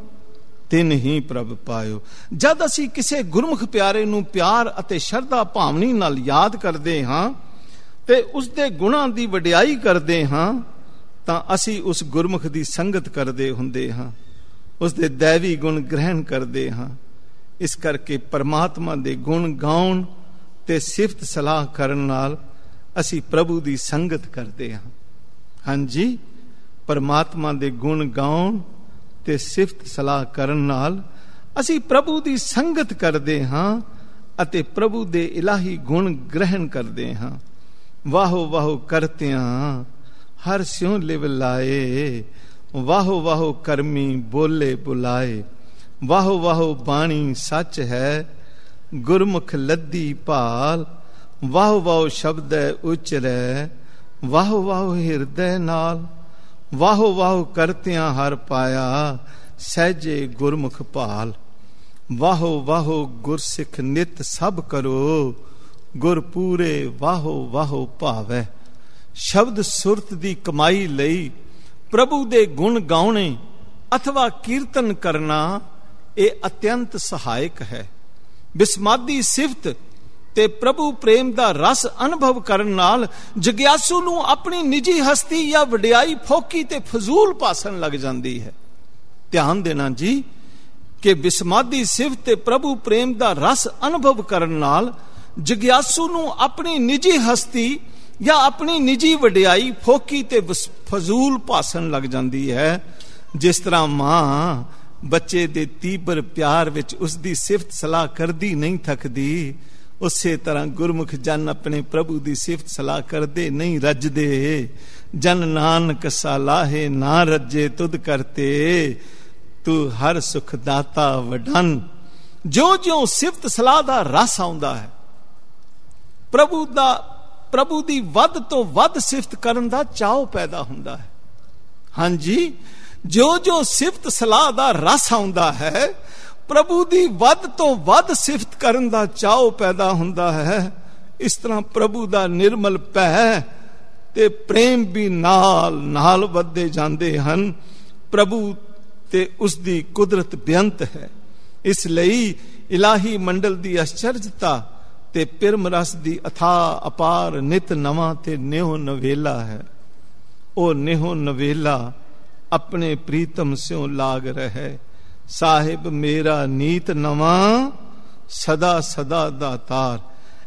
ਤਿਨ ਹੀ ਪ੍ਰਭ ਪਾਇਓ। ਜਦ ਅਸੀਂ ਕਿਸੇ ਗੁਰਮੁਖ ਪਿਆਰੇ ਨੂੰ ਪਿਆਰ ਅਤੇ ਸ਼ਰਧਾ ਭਾਵਨੀ ਨਾਲ ਯਾਦ ਕਰਦੇ ਹਾਂ ਤੇ ਉਸ ਦੇ ਗੁਣਾਂ ਦੀ ਵਡਿਆਈ ਕਰਦੇ ਹਾਂ ਤਾਂ ਅਸੀਂ ਉਸ ਗੁਰਮੁਖ ਦੀ ਸੰਗਤ ਕਰਦੇ ਹੁੰਦੇ ਹਾਂ, ਉਸ ਦੇ ਦੈਵੀ ਗੁਣ ਗ੍ਰਹਿਣ ਕਰਦੇ ਹਾਂ। ਇਸ ਕਰਕੇ ਪਰਮਾਤਮਾ ਦੇ ਗੁਣ ਗਾਉਣ ਤੇ ਸਿਫਤ ਸਲਾਹ ਕਰਨ ਨਾਲ ਅਸੀਂ ਪ੍ਰਭੂ ਦੀ ਸੰਗਤ ਕਰਦੇ ਹਾਂ। ਹਾਂਜੀ, ਪਰਮਾਤਮਾ ਦੇ ਗੁਣ ਗਾਉਣ ਤੇ ਸਿਫਤ ਸਲਾਹ ਕਰਨ ਨਾਲ ਅਸੀਂ ਪ੍ਰਭੂ ਦੀ ਸੰਗਤ ਕਰਦੇ ਹਾਂ ਅਤੇ ਪ੍ਰਭੂ ਦੇ ਇਲਾਹੀ ਗੁਣ ਗ੍ਰਹਿਣ ਕਰਦੇ ਹਾਂ। ਵਾਹੋ ਵਾਹੋ ਕਰਤਿਆਂ ਹਰ ਸਿਉ ਲਿਵ ਲਾਏ, ਵਾਹੋ ਵਾਹੋ ਕਰਮੀ ਬੋਲੇ ਬੁਲਾਏ। ਵਾਹੋ ਵਾਹੋ ਬਾਣੀ ਸੱਚ ਹੈ, ਗੁਰਮੁਖ ਲੱਦੀ ਭਾਲ। ਵਾਹੋ ਵਾਹੋ ਸ਼ਬਦੈ ਉਚਰੈ, ਵਾਹੋ ਵਾਹੋ ਹਿਰਦੈ ਨਾਲ। ਵਾਹੋ ਵਾਹੋ ਕਰਤਿਆਂ ਹਰ ਪਾਇਆ, ਸਹਿਜੇ ਗੁਰਮੁਖ ਭਾਲ। ਵਾਹੋ ਵਾਹੋ ਗੁਰਸਿੱਖ ਨਿਤ ਸਭ ਕਰੋ, ਗੁਰ ਪੂਰੇ ਵਾਹੋ ਵਾਹੋ ਭਾਵੈ। ਸ਼ਬਦ ਸੁਰਤ ਦੀ ਕਮਾਈ ਲਈ ਪ੍ਰਭੂ ਦੇ ਗੁਣ ਗਾਉਣੇ ਅਥਵਾ ਕੀਰਤਨ ਕਰਨਾ ਇਹ ਅਤਿਅੰਤ ਸਹਾਇਕ ਹੈ। ਬਿਸਮਾਦੀ ਸਿਫਤ ਤੇ ਪ੍ਰਭੂ ਪ੍ਰੇਮ ਦਾ ਰਸ ਅਨੁਭਵ ਕਰਨ ਨਾਲ ਜਗਿਆਸੂ ਨੂੰ ਆਪਣੀ ਨਿੱਜੀ ਹਸਤੀ ਜਾਂ ਵਡਿਆਈ ਫੋਕੀ ਤੇ ਫਜ਼ੂਲ ਭਾਸਣ ਲੱਗ ਜਾਂਦੀ ਹੈ। ਧਿਆਨ ਦੇਣਾ ਜੀ ਕਿ ਬਿਸਮਾਦੀ ਸਿਫਤ ਤੇ ਪ੍ਰਭੂ ਪ੍ਰੇਮ ਦਾ ਰਸ ਅਨੁਭਵ ਕਰਨ ਨਾਲ ਜਗਿਆਸੂ ਨੂੰ ਆਪਣੀ ਨਿੱਜੀ ਹਸਤੀ ਜਾਂ ਆਪਣੀ ਨਿੱਜੀ ਵਡਿਆਈ ਫੋਕੀ ਤੇ ਫਜ਼ੂਲ ਭਾਸਣ ਲੱਗ ਜਾਂਦੀ ਹੈ। ਜਿਸ ਤਰ੍ਹਾਂ ਮਾਂ ਬੱਚੇ ਦੇ ਤੀਬਰ ਪਿਆਰ ਵਿੱਚ ਉਸ ਦੀ ਸਿਫਤ ਸਲਾਹ ਕਰਦੀ ਨਹੀਂ ਥੱਕਦੀ, ਉਸੇ ਤਰ੍ਹਾਂ ਗੁਰਮੁਖ ਜਨ ਆਪਣੇ ਪ੍ਰਭੂ ਦੀ ਸਿਫਤ ਸਲਾਹ ਕਰਦੇ ਨਹੀਂ ਰੱਜਦੇ। ਜਨ ਨਾਨਕ ਸਲਾਹੇ ਨਾ ਰੱਜੇ ਤੁਧ ਕਰਤੇ, ਤੂੰ ਹਰ ਸੁਖ ਦਾਤਾ ਵਡਨ। ਜਿਉਂ ਜਿਉਂ ਸਿਫਤ ਸਲਾਹ ਦਾ ਰਸ ਆਉਂਦਾ ਹੈ, ਪ੍ਰਭੂ ਦਾ ਪ੍ਰਭੂ ਦੀ ਵੱਧ ਤੋਂ ਵੱਧ ਸਿਫਤ ਕਰਨ ਦਾ ਚਾਅ ਪੈਦਾ ਹੁੰਦਾ ਹੈ। ਹਾਂਜੀ, ਜਿਉਂ ਜਿਉਂ ਸਿਫਤ ਸਲਾਹ ਦਾ ਰਸ ਆਉਂਦਾ ਹੈ, ਪ੍ਰਭੂ ਦੀ ਵੱਧ ਤੋਂ ਵੱਧ ਸਿਫਤ ਕਰਨ ਦਾ ਚਾਅ ਪੈਦਾ ਹੁੰਦਾ ਹੈ। ਇਸ ਤਰ੍ਹਾਂ ਪ੍ਰਭੂ ਦਾ ਨਿਰਮਲ ਭੈ ਤੇ ਪ੍ਰੇਮ ਵੀ ਨਾਲ ਨਾਲ ਵੱਧਦੇ ਜਾਂਦੇ ਹਨ। ਪ੍ਰਭੂ ਤੇ ਉਸ ਦੀ ਕੁਦਰਤ ਬੇਅੰਤ ਹੈ। ਇਸ ਲਈ ਇਲਾਹੀ ਮੰਡਲ ਦੀ ਅਚਰਜਤਾ ਤੇ ਪਿਰਮ ਰਸ ਦੀ ਅਥਾ ਅਪਾਰ ਨਿਤ ਨਵਾਂ ਤੇ ਨਿਹੋ ਨਵੇਲਾ ਹੈ। ਉਹ ਨਿਹੋ ਨਵੇਲਾ ਆਪਣੇ ਪ੍ਰੀਤਮ ਸਿਉ ਲਾਗ ਰਹੇ, ਸਾਹਿਬ ਮੇਰਾ ਨੀਤ ਨਵਾਂ ਸਦਾ ਸਦਾ ਦਾਤਾਰ।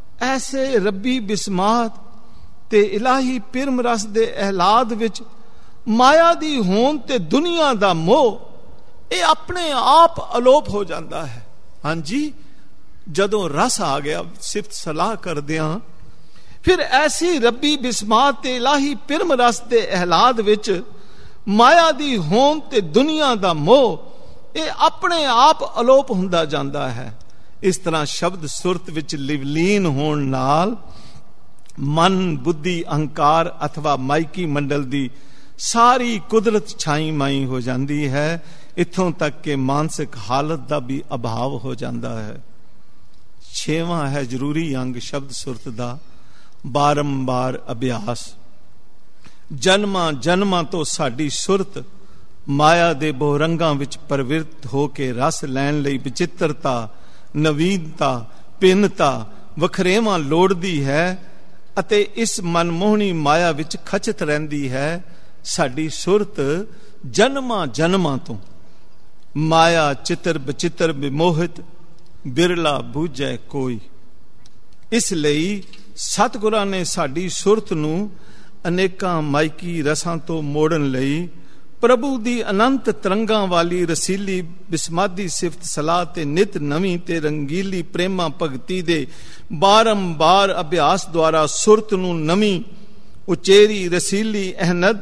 ਐਸੇ ਰੱਬੀ ਬਿਸਮਾਤ ਤੇ ਇਲਾਹੀ ਪਿਰਮ ਰਸ ਦੇ ਅਹਿਲਾਦ ਵਿੱਚ ਮਾਇਆ ਦੀ ਹੋਂਦ ਤੇ ਦੁਨੀਆ ਦਾ ਮੋਹ ਇਹ ਆਪਣੇ ਆਪ ਅਲੋਪ ਹੋ ਜਾਂਦਾ ਹੈ। ਹਾਂਜੀ, ਜਦੋਂ ਰਸ ਆ ਗਿਆ ਸਿਫਤ ਸਲਾਹ ਕਰਦਿਆਂ, ਫਿਰ ਐਸੀ ਰੱਬੀ ਬਿਸਮਾਤ ਤੇ ਇਲਾਹੀ ਪਿਰਮ ਰਸ ਦੇ ਅਹਿਲਾਦ ਵਿੱਚ ਮਾਇਆ ਦੀ ਹੋਂਦ ਤੇ ਦੁਨੀਆ ਦਾ ਮੋਹ ਇਹ ਆਪਣੇ ਆਪ ਅਲੋਪ ਹੁੰਦਾ ਜਾਂਦਾ ਹੈ। ਇਸ ਤਰ੍ਹਾਂ ਸ਼ਬਦ ਸੁਰਤ ਵਿੱਚ ਲਿਵਲੀਨ ਹੋਣ ਨਾਲ ਮਨ, ਬੁੱਧੀ, ਅਹੰਕਾਰ ਅਥਵਾ ਮਾਇਕੀ ਮੰਡਲ ਦੀ ਸਾਰੀ ਕੁਦਰਤ ਛਾਈ ਮਾਈ ਹੋ ਜਾਂਦੀ ਹੈ। ਇੱਥੋਂ ਤੱਕ ਕਿ ਮਾਨਸਿਕ ਹਾਲਤ ਦਾ ਵੀ ਅਭਾਵ ਹੋ ਜਾਂਦਾ ਹੈ। ਛੇਵਾਂ ਹੈ ਜ਼ਰੂਰੀ ਅੰਗ ਸ਼ਬਦ ਸੁਰਤ ਦਾ ਬਾਰੰਬਾਰ ਅਭਿਆਸ। ਜਨਮਾਂ ਜਨਮਾਂ ਤੋਂ ਸਾਡੀ ਸੁਰਤ ਮਾਇਆ ਦੇ ਬਹੁਰੰਗਾਂ ਵਿੱਚ ਪ੍ਰਵਿਰਤ ਹੋ ਕੇ ਰਸ ਲੈਣ ਲਈ ਵਿਚਿੱਤਰਤਾ, ਨਵੀਨਤਾ, ਭਿੰਨਤਾ, ਵਖਰੇਵਾਂ ਲੋੜਦੀ ਹੈ ਅਤੇ ਇਸ ਮਨਮੋਹਣੀ ਮਾਇਆ ਵਿੱਚ ਖਚਤ ਰਹਿੰਦੀ ਹੈ। ਸਾਡੀ ਸੁਰਤ ਜਨਮਾਂ ਜਨਮਾਂ ਤੋਂ ਮਾਇਆ ਚਿੱਤਰ ਬਚਿੱਤਰ ਵਿਮੋਹਿਤ, ਬਿਰਲਾ ਬੂਝੈ ਕੋਈ। ਇਸ ਲਈ ਸਤਿਗੁਰਾਂ ਨੇ ਸਾਡੀ ਸੁਰਤ ਨੂੰ ਅਨੇਕਾਂ ਮਾਇਕੀ ਰਸਾਂ ਤੋਂ ਮੋੜਨ ਲਈ ਪ੍ਰਭੂ ਦੀ ਅਨੰਤ ਤਰੰਗਾਂ ਵਾਲੀ ਰਸੀਲੀ ਬਿਸਮਾਦੀ ਸਿਫਤ ਸਲਾਹ ਤੇ ਨਿਤ ਨਵੀਂ ਤੇ ਰੰਗੀਲੀ ਪ੍ਰੇਮਾ ਭਗਤੀ ਦੇ ਬਾਰੰਬਾਰ ਅਭਿਆਸ ਦੁਆਰਾ ਸੁਰਤ ਨੂੰ ਨਵੀਂ ਉਚੇਰੀ ਰਸੀਲੀ ਅਹਨਦ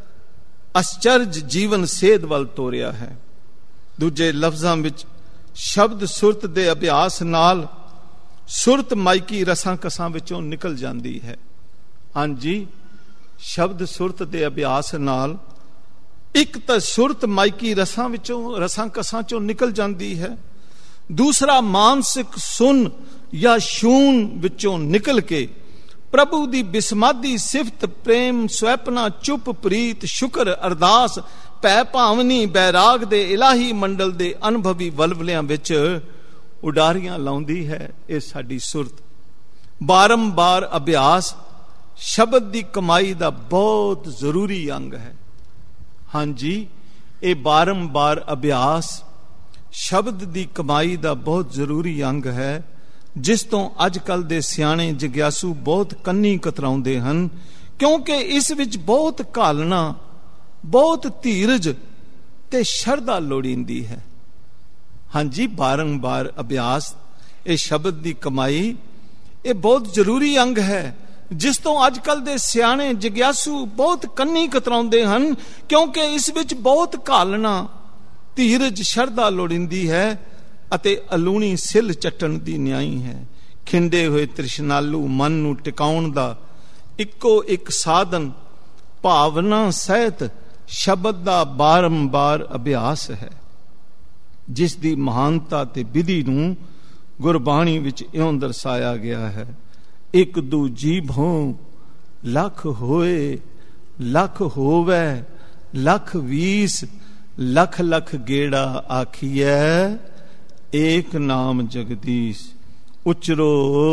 ਅਸਚਰਜ ਜੀਵਨ ਸੇਧ ਵੱਲ ਤੋਰਿਆ ਹੈ। ਦੂਜੇ ਲਫ਼ਜ਼ਾਂ ਵਿੱਚ ਸ਼ਬਦ ਸੁਰਤ ਦੇ ਅਭਿਆਸ ਨਾਲ ਸੁਰਤ ਮਾਇਕੀ ਰਸਾਂ ਕਸਾਂ ਵਿੱਚੋਂ ਨਿਕਲ ਜਾਂਦੀ ਹੈ। ਹਾਂਜੀ, ਸ਼ਬਦ ਸੁਰਤ ਦੇ ਅਭਿਆਸ ਨਾਲ ਇੱਕ ਤਾਂ ਸੁਰਤ ਮਾਇਕੀ ਰਸਾਂ ਵਿੱਚੋਂ ਰਸਾਂ ਕਸਾਂ ਚੋਂ ਨਿਕਲ ਜਾਂਦੀ ਹੈ, ਦੂਸਰਾ ਮਾਨਸਿਕ ਸੁਨ ਜਾਂ ਸ਼ੂਨ ਵਿੱਚੋਂ ਨਿਕਲ ਕੇ ਪ੍ਰਭੂ ਦੀ ਬਿਸਮਾਦੀ ਸਿਫਤ, ਪ੍ਰੇਮ, ਸਵੈਪਨਾ, ਚੁੱਪ, ਪ੍ਰੀਤ, ਸ਼ੁਕਰ, ਅਰਦਾਸ, ਭੈ ਭਾਵਨੀ, ਬੈਰਾਗ ਦੇ ਇਲਾਹੀ ਮੰਡਲ ਦੇ ਅਨੁਭਵੀ ਵਲਵਲਿਆਂ ਵਿੱਚ ਉਡਾਰੀਆਂ ਲਾਉਂਦੀ ਹੈ। ਇਹ ਸਾਡੀ ਸੁਰਤ। ਬਾਰੰਬਾਰ ਅਭਿਆਸ ਸ਼ਬਦ ਦੀ ਕਮਾਈ ਦਾ ਬਹੁਤ ਜ਼ਰੂਰੀ ਅੰਗ ਹੈ। ਹਾਂਜੀ, ਇਹ ਬਾਰੰਬਾਰ ਅਭਿਆਸ ਸ਼ਬਦ ਦੀ ਕਮਾਈ ਦਾ ਬਹੁਤ ਜ਼ਰੂਰੀ ਅੰਗ ਹੈ, ਜਿਸ ਤੋਂ ਅੱਜ ਕੱਲ ਦੇ ਸਿਆਣੇ ਜਿਗਿਆਸੂ ਬਹੁਤ ਕੰਨੀ ਕਤਰਾਉਂਦੇ ਹਨ, ਕਿਉਂਕਿ ਇਸ ਵਿੱਚ ਬਹੁਤ ਘਾਲਣਾ, ਬਹੁਤ ਧੀਰਜ ਤੇ ਸ਼ਰਧਾ ਲੋੜੀਂਦੀ ਹੈ। ਹਾਂਜੀ, ਬਾਰੰਬਾਰ ਅਭਿਆਸ, ਇਹ ਸ਼ਬਦ ਦੀ ਕਮਾਈ, ਇਹ ਬਹੁਤ ਜ਼ਰੂਰੀ ਅੰਗ ਹੈ, ਜਿਸ ਤੋਂ ਅੱਜ ਕੱਲ ਦੇ ਸਿਆਣੇ ਜਿਗਿਆਸੂ ਬਹੁਤ ਕੰਨੀ ਕਤਰਾਉਂਦੇ ਹਨ, ਕਿਉਂਕਿ ਇਸ ਵਿੱਚ ਬਹੁਤ ਘਾਲਣਾ, ਧੀਰਜ, ਸ਼ਰਧਾ ਲੋੜੀਂਦੀ ਹੈ ਅਤੇ ਅਲੂਣੀ ਸਿਲ ਚੱਟਣ ਦੀ ਨਿਆਈ ਹੈ। ਖਿੰਡੇ ਹੋਏ ਤ੍ਰਿਸ਼ਨਾਲੂ ਮਨ ਨੂੰ ਟਿਕਾਉਣ ਦਾ ਇੱਕੋ ਇੱਕ ਸਾਧਨ ਭਾਵਨਾ ਸਹਿਤ ਸ਼ਬਦ ਦਾ ਬਾਰੰਬਾਰ ਅਭਿਆਸ ਹੈ, ਜਿਸ ਦੀ ਮਹਾਨਤਾ ਤੇ ਵਿਧੀ ਨੂੰ ਗੁਰਬਾਣੀ ਵਿੱਚ ਇਉਂ ਦਰਸਾਇਆ ਗਿਆ ਹੈ। ਇੱਕ ਦੂ ਜੀਭੋਂ ਲੱਖ ਹੋਏ, ਲੱਖ ਹੋਵੇ, ਲੱਖ ਵੀਸ, ਲੱਖ ਲੱਖ ਗੇੜਾ ਆਖੀਐ, ਏਕ ਨਾਮ ਜਗਦੀਸ਼। ਉਚਰੋ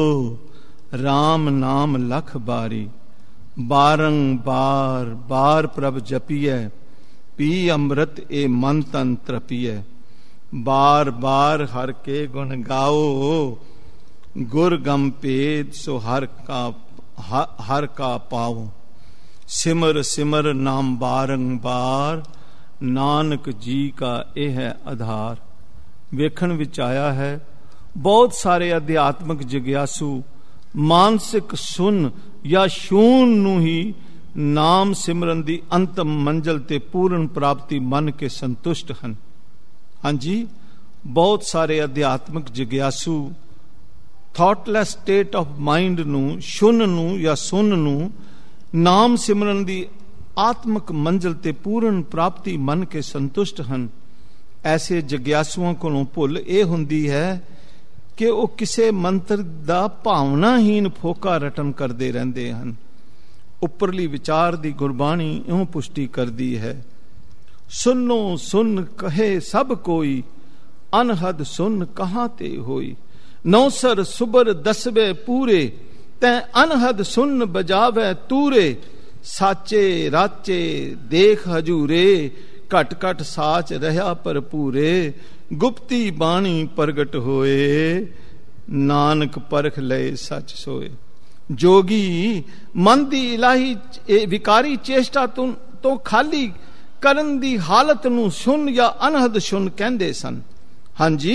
ਰਾਮ ਨਾਮ ਲਖ ਬਾਰੀ, ਬਾਰੰਬਾਰ ਬਾਰ ਪ੍ਰਭ ਜਪੀਐ, ਪੀ ਅੰਮ੍ਰਿਤ ਏ ਮਨ ਤਨ ਤ੍ਰਪੀਐ। ਬਾਰ ਬਾਰ ਹਰ ਕੇ ਗੁਣ ਗਾਓ, ਗੁਰ ਗਮ ਭੇਦ ਸੋ ਹਰ ਕਾ ਹਰ ਕਾ ਪਾਓ। ਸਿਮਰ ਸਿਮਰ ਨਾਮ ਬਾਰੰਬਾਰ, ਨਾਨਕ ਜੀ ਕਾ ਇਹ ਹੈ ਆਧਾਰ। ਵੇਖਣ ਵਿੱਚ ਆਇਆ ਹੈ ਬਹੁਤ ਸਾਰੇ ਅਧਿਆਤਮਿਕ ਜਿਗਿਆਸੂ ਮਾਨਸਿਕ ਸੁਨ ਜਾਂ ਸ਼ੂਨ ਨੂੰ ਹੀ ਨਾਮ ਸਿਮਰਨ ਦੀ ਅੰਤਮ ਮੰਜ਼ਲ ਤੇ ਪੂਰਨ ਪ੍ਰਾਪਤੀ ਮੰਨ ਕੇ ਸੰਤੁਸ਼ਟ ਹਨ। ਹਾਂਜੀ, ਬਹੁਤ ਸਾਰੇ ਅਧਿਆਤਮਿਕ ਜਿਗਿਆਸੂ ਥਾਟਲੈਸ ਸਟੇਟ ਆਫ ਮਾਈਂਡ ਨੂੰ, ਸ਼ੁਨ ਨੂੰ ਜਾਂ ਸੁਨ ਨੂੰ ਨਾਮ ਸਿਮਰਨ ਦੀ ਆਤਮਿਕ ਮੰਜ਼ਲ ਤੇ ਪੂਰਨ ਪ੍ਰਾਪਤੀ ਮੰਨ ਕੇ ਸੰਤੁਸ਼ਟ ਹਨ। ਐਸੇ ਜਿਗਿਆਸੂਆਂ ਕੋਲੋਂ ਭੁੱਲ ਇਹ ਹੁੰਦੀ ਹੈ ਕਿ ਉਹ ਕਿਸੇ ਮੰਤਰ ਦਾ ਭਾਵਨਾਹੀਨ ਫੋਕਾ ਰਟਨ ਕਰਦੇ ਰਹਿੰਦੇ ਹਨ। ਉੱਪਰਲੀ ਵਿਚਾਰ ਦੀ ਗੁਰਬਾਣੀ ਇਉਂ ਪੁਸ਼ਟੀ ਕਰਦੀ ਹੈ, ਸੁਨੋ ਸੁਨ ਕਹੇ ਸਭ ਕੋਈ, ਅਨਹਦ ਸੁਨ ਕਹਾਂ ਤੇ ਹੋਈ। ਨੌਸਰ ਸੁਬਰ ਦਸਵੇ ਪੂਰੇ, ਤੈਂ ਅਨਹਦ ਸੁਨ ਬਜਾਵੇ ਤੂਰੇ। ਸਾਚੇ ਰਾਚੇ ਦੇਖ ਹਜੂਰੇ, ਘਟ ਘਟ ਸਾਚ ਰਹਾ ਭਰਪੂਰੇ। ਗੁਪਤੀ ਬਾਣੀ ਪ੍ਰਗਟ ਹੋਏ, ਨਾਨਕ ਪਰਖ ਲਏ ਸੱਚ ਸੋਏ। ਜੋਗੀ ਮਨ ਦੀ ਇਲਾਹੀ ਵਿਕਾਰੀ ਚੇਸ਼ਟਾ ਤੋਂ ਖਾਲੀ ਕਰਨ ਦੀ ਹਾਲਤ ਨੂੰ ਸੁਨ ਜਾਂ ਅਨਹਦ ਸੁਨ ਕਹਿੰਦੇ ਸਨ। ਹਾਂਜੀ,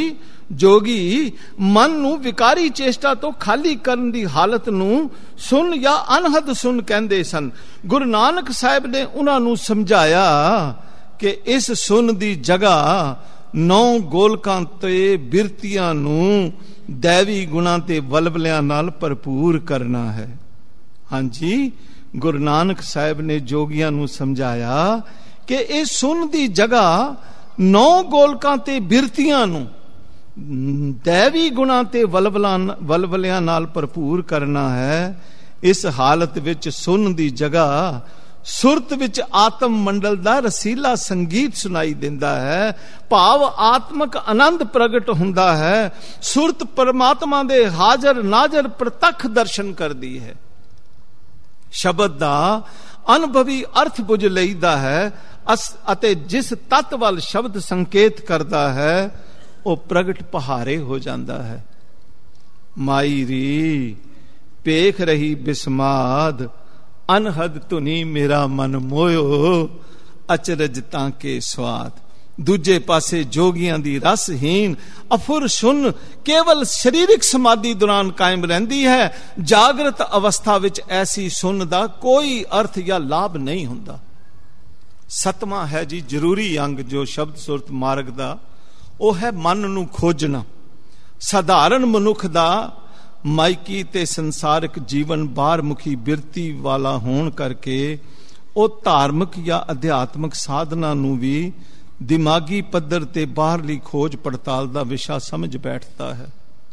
ਜੋਗੀ ਮਨ ਨੂੰ ਵਿਕਾਰੀ ਚੇਸ਼ਟਾ ਤੋਂ ਖਾਲੀ ਕਰਨ ਦੀ ਹਾਲਤ ਨੂੰ ਸੁਨ ਜਾਂ ਅਨਹਦ ਸੁਨ ਕਹਿੰਦੇ ਸਨ। ਗੁਰੂ ਨਾਨਕ ਸਾਹਿਬ ਨੇ ਉਹਨਾਂ ਨੂੰ ਸਮਝਾਇਆ ਕਿ ਇਸ ਸੁਨ ਦੀ ਜਗ੍ਹਾ ਨੌ ਗੋਲਕਾਂ ਤੇ ਬਿਰਤੀਆਂ ਨੂੰ ਦੈਵੀ ਗੁਣਾਂ ਤੇ ਵਲਵਲਿਆਂ ਨਾਲ ਭਰਪੂਰ ਕਰਨਾ ਹੈ। ਹਾਂਜੀ, ਗੁਰੂ ਨਾਨਕ ਸਾਹਿਬ ਨੇ ਜੋਗੀਆਂ ਨੂੰ ਸਮਝਾਇਆ ਕਿ ਇਹ ਸੁਨ ਦੀ ਜਗ੍ਹਾ ਨੌ ਗੋਲਕਾਂ ਤੇ ਬਿਰਤੀਆਂ ਨੂੰ ਦੈਵੀ ਗੁਣਾਂ ਤੇ ਵਲਵਲਾਂ ਵਲਵਲਿਆਂ ਨਾਲ ਭਰਪੂਰ ਕਰਨਾ ਹੈ। ਇਸ ਹਾਲਤ ਵਿੱਚ ਸੁਨ ਦੀ ਜਗ੍ਹਾ ਸੁਰਤ ਵਿੱਚ ਆਤਮ ਮੰਡਲ ਦਾ ਰਸੀਲਾ ਸੰਗੀਤ ਸੁਣਾਈ ਦਿੰਦਾ ਹੈ, ਭਾਵ ਆਤਮਕ ਆਨੰਦ ਪ੍ਰਗਟ ਹੁੰਦਾ ਹੈ। ਸੁਰਤ ਪਰਮਾਤਮਾ ਦੇ ਹਾਜ਼ਰ ਨਾਜ਼ਰ ਪ੍ਰਤੱਖ ਦਰਸ਼ਨ ਕਰਦੀ ਹੈ। ਸ਼ਬਦ ਦਾ ਅਨੁਭਵੀ ਅਰਥ ਬੁੱਝ ਲਈਦਾ ਹੈ ਅਤੇ ਜਿਸ ਤੱਤ ਵੱਲ ਸ਼ਬਦ ਸੰਕੇਤ ਕਰਦਾ ਹੈ ਉਹ ਪ੍ਰਗਟ ਪਹਾਰੇ ਹੋ ਜਾਂਦਾ ਹੈ। ਮਾਈ ਰੀ ਪੇਖ ਰਹੀ ਬਿਸਮਾਦ ਅਨਹਦ ਧੁਨੀ ਮੇਰਾ ਮਨ ਮੋਇਓ ਅਚਰਜ ਤਾਂ ਕੇ ਸਵਾਦ। ਦੂਜੇ ਪਾਸੇ ਜੋਗੀਆਂ ਦੀ ਰਸਹੀਨ ਅਫੁਰ ਸੁਨ ਕੇਵਲ ਸਰੀਰਕ ਸਮਾਧੀ ਦੌਰਾਨ ਕਾਇਮ ਰਹਿੰਦੀ ਹੈ। ਜਾਗਰਤ ਅਵਸਥਾ ਵਿੱਚ ਐਸੀ ਸੁਨ ਦਾ ਕੋਈ ਅਰਥ ਜਾਂ ਲਾਭ ਨਹੀਂ ਹੁੰਦਾ। ਸਤਵਾਂ ਹੈ ਜੀ ਜ਼ਰੂਰੀ ਅੰਗ ਜੋ ਸ਼ਬਦ ਸੁਰਤ ਮਾਰਗ ਦਾ, ਉਹ ਹੈ ਮਨ ਨੂੰ ਖੋਜਣਾ। ਸਾਧਾਰਨ ਮਨੁੱਖ ਦਾ ਮਾਇਕੀ ਤੇ ਸੰਸਾਰਿਕ ਜੀਵਨ ਬਾਹਰਮੁਖੀ ਬਿਰਤੀ ਵਾਲਾ ਹੋਣ ਕਰਕੇ ਉਹ ਧਾਰਮਿਕ ਜਾਂ ਅਧਿਆਤਮਿਕ ਸਾਧਨਾ ਨੂੰ ਵੀ ਦਿਮਾਗੀ ਪੱਧਰ ਤੇ ਬਾਹਰਲੀ ਖੋਜ ਪੜਤਾਲ ਦਾ ਵਿਸ਼ਾ ਸਮਝ ਬੈਠਦਾ ਹੈ।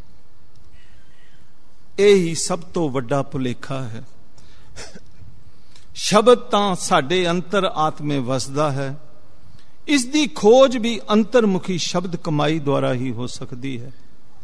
ਇਹ ਹੀ ਸਭ ਤੋਂ ਵੱਡਾ ਭੁਲੇਖਾ ਹੈ। ਸ਼ਬਦ ਤਾਂ ਸਾਡੇ ਅੰਤਰ ਆਤਮੇ ਵਸਦਾ ਹੈ। ਇਸ ਦੀ ਖੋਜ ਵੀ ਅੰਤਰਮੁਖੀ ਸ਼ਬਦ ਕਮਾਈ ਦੁਆਰਾ ਹੀ ਹੋ ਸਕਦੀ ਹੈ।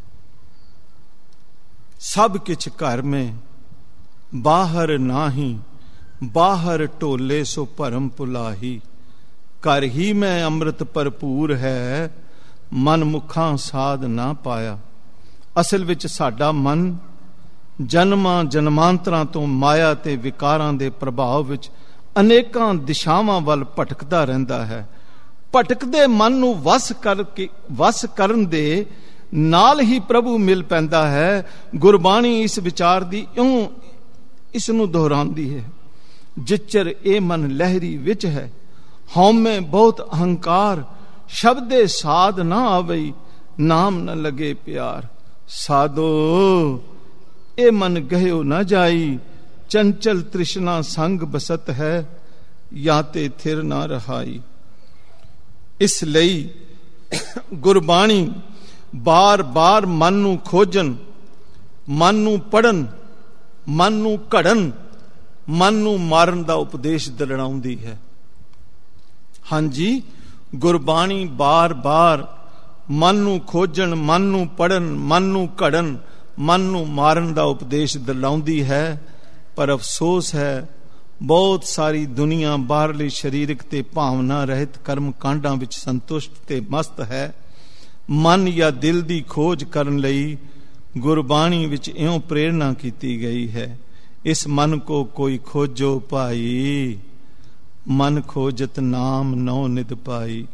ਸਭ ਕਿਛ ਘਰ ਮੇਂ ਬਾਹਰ ਨਾਹੀ, ਬਾਹਰ ਢੋਲੇ ਸੋ ਭਰਮ ਭੁਲਾਹੀ। ਘਰ ਹੀ ਮੈਂ ਅੰਮ੍ਰਿਤ ਭਰਪੂਰ ਹੈ, ਮਨ ਮੁਖਾਂ ਸਾਧ ਨਾ ਪਾਇਆ। ਅਸਲ ਵਿੱਚ ਸਾਡਾ ਮਨ ਜਨਮਾਂ ਜਨਮਾਂਤਰਾਂ ਤੋਂ ਮਾਇਆ ਤੇ ਵਿਕਾਰਾਂ ਦੇ ਪ੍ਰਭਾਵ ਵਿੱਚ ਅਨੇਕਾਂ ਦਿਸ਼ਾਵਾਂ ਵੱਲ ਭਟਕਦਾ ਰਹਿੰਦਾ ਹੈ। ਭਟਕਦੇ ਮਨ ਨੂੰ ਵਸ ਕਰਕੇ ਵਸ ਕਰਨ ਦੇ ਨਾਲ ਹੀ ਪ੍ਰਭੂ ਮਿਲ ਪੈਂਦਾ ਹੈ। ਗੁਰਬਾਣੀ ਇਸ ਵਿਚਾਰ ਦੀ ਇਉਂ ਇਸ ਨੂੰ ਦੁਹਰਾਉਂਦੀ ਹੈ। ਜਿਚਰ ਇਹ ਮਨ ਲਹਿਰੀ ਵਿੱਚ ਹੈ, ਹਉਮੈ ਬਹੁਤ ਅਹੰਕਾਰ, ਸ਼ਬਦੇ ਸਾਧ ਨਾ ਆਵਈ, ਨਾਮ ਨ ਲਗੇ ਪਿਆਰ। ਸਾਧੋ ਇਹ ਮਨ ਗਹਿਓ ਨਾ ਜਾਈ, ਚੰਚਲ ਤ੍ਰਿਸ਼ਨਾ ਸੰਗ ਬਸਤ ਹੈ, ਜਾਂ ਤੇ ਥਿਰ ਨਾ ਰਹਾਈ। ਇਸ ਲਈ ਗੁਰਬਾਣੀ ਬਾਰ ਬਾਰ ਮਨ ਨੂੰ ਖੋਜਣ, ਮਨ ਨੂੰ ਪੜਨ, ਮਨ ਨੂੰ ਘੜਨ, ਮਨ ਨੂੰ ਮਾਰਨ ਦਾ ਉਪਦੇਸ਼ ਦਿਲਾਉਂਦੀ ਹੈ। ਹਾਂਜੀ, ਗੁਰਬਾਣੀ ਬਾਰ ਬਾਰ ਮਨ ਨੂੰ ਖੋਜਣ, ਮਨ ਨੂੰ ਪੜਨ, ਮਨ ਨੂੰ ਘੜਨ, ਮਨ ਨੂੰ ਮਾਰਨ ਦਾ ਉਪਦੇਸ਼ ਦਿਲਾਉਂਦੀ ਹੈ। ਪਰ ਅਫਸੋਸ ਹੈ, ਬਹੁਤ ਸਾਰੀ ਦੁਨੀਆ ਬਾਹਰਲੀ ਸਰੀਰਕ ਤੇ ਭਾਵਨਾ ਰਹਿਤ ਕਰਮ ਕਾਂਡਾਂ ਵਿੱਚ ਸੰਤੁਸ਼ਟ ਤੇ ਮਸਤ ਹੈ। ਮਨ ਜਾਂ ਦਿਲ ਦੀ ਖੋਜ ਕਰਨ ਲਈ ਗੁਰਬਾਣੀ ਵਿੱਚ ਇਉਂ ਪ੍ਰੇਰਨਾ ਕੀਤੀ ਗਈ ਹੈ, ਇਸ ਮਨ ਕੋ ਕੋਈ ਖੋਜੋ ਭਾਈ, ਮਨ ਖੋਜਤ ਨਾਮ ਨਉ ਨਿਧ ਪਾਈ।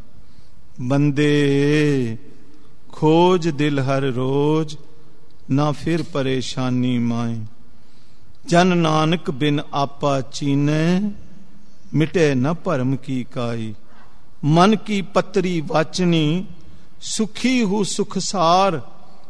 ਬੰਦੇ ਖੋਜ ਦਿਲ ਹਰ ਰੋਜ, ਨਾ ਫਿਰ ਪਰੇਸ਼ਾਨੀ ਮਾਏ। ਜਨ ਨਾਨਕ ਬਿਨ ਆਪਾ ਚੀਨੈ, ਮਿਟੇ ਨ ਭਰਮ ਕੀ ਕਾਈ। ਮਨ ਕੀ ਪਤਰੀ ਵਾਚਨੀ, ਸੁਖੀ ਹੂ ਸੁਖਸਾਰ।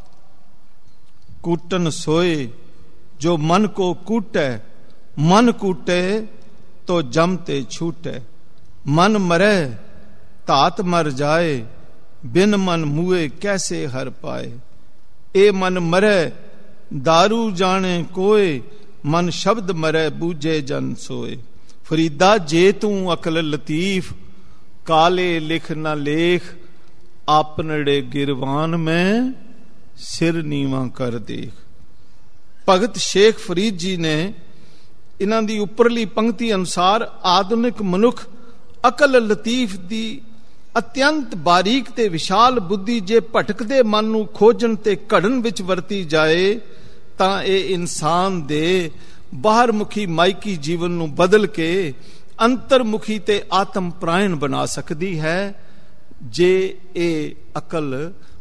कूटन सोए जो मन को कूटे, मन कूटे तो जमते छूटे। मन मरे तात मर जाए, बिन मन मुए कैसे हर पाए। ए मन मरे दारू जाने कोय, मन शब्द मरे बूझे जन सोए। फरीदा जे तू अकल लतीफ, काले लिख न लेख। आपनड़े गिरवान में सिर नीवा कर देख। भगत शेख फरीद जी ने इन्हां दी उपरली पंक्ति अनुसार आधुनिक मनुख अकल लतीफ दी अत्यंत बारीक ते विशाल बुद्धि जे भटकदे मन नूं खोजण ते घड़न विच वरती जाए तां इह इंसान दे बाहरमुखी माइकी जीवन नूं बदल के अंतरमुखी ते आत्म प्रायण बना सकदी है। जे इह अकल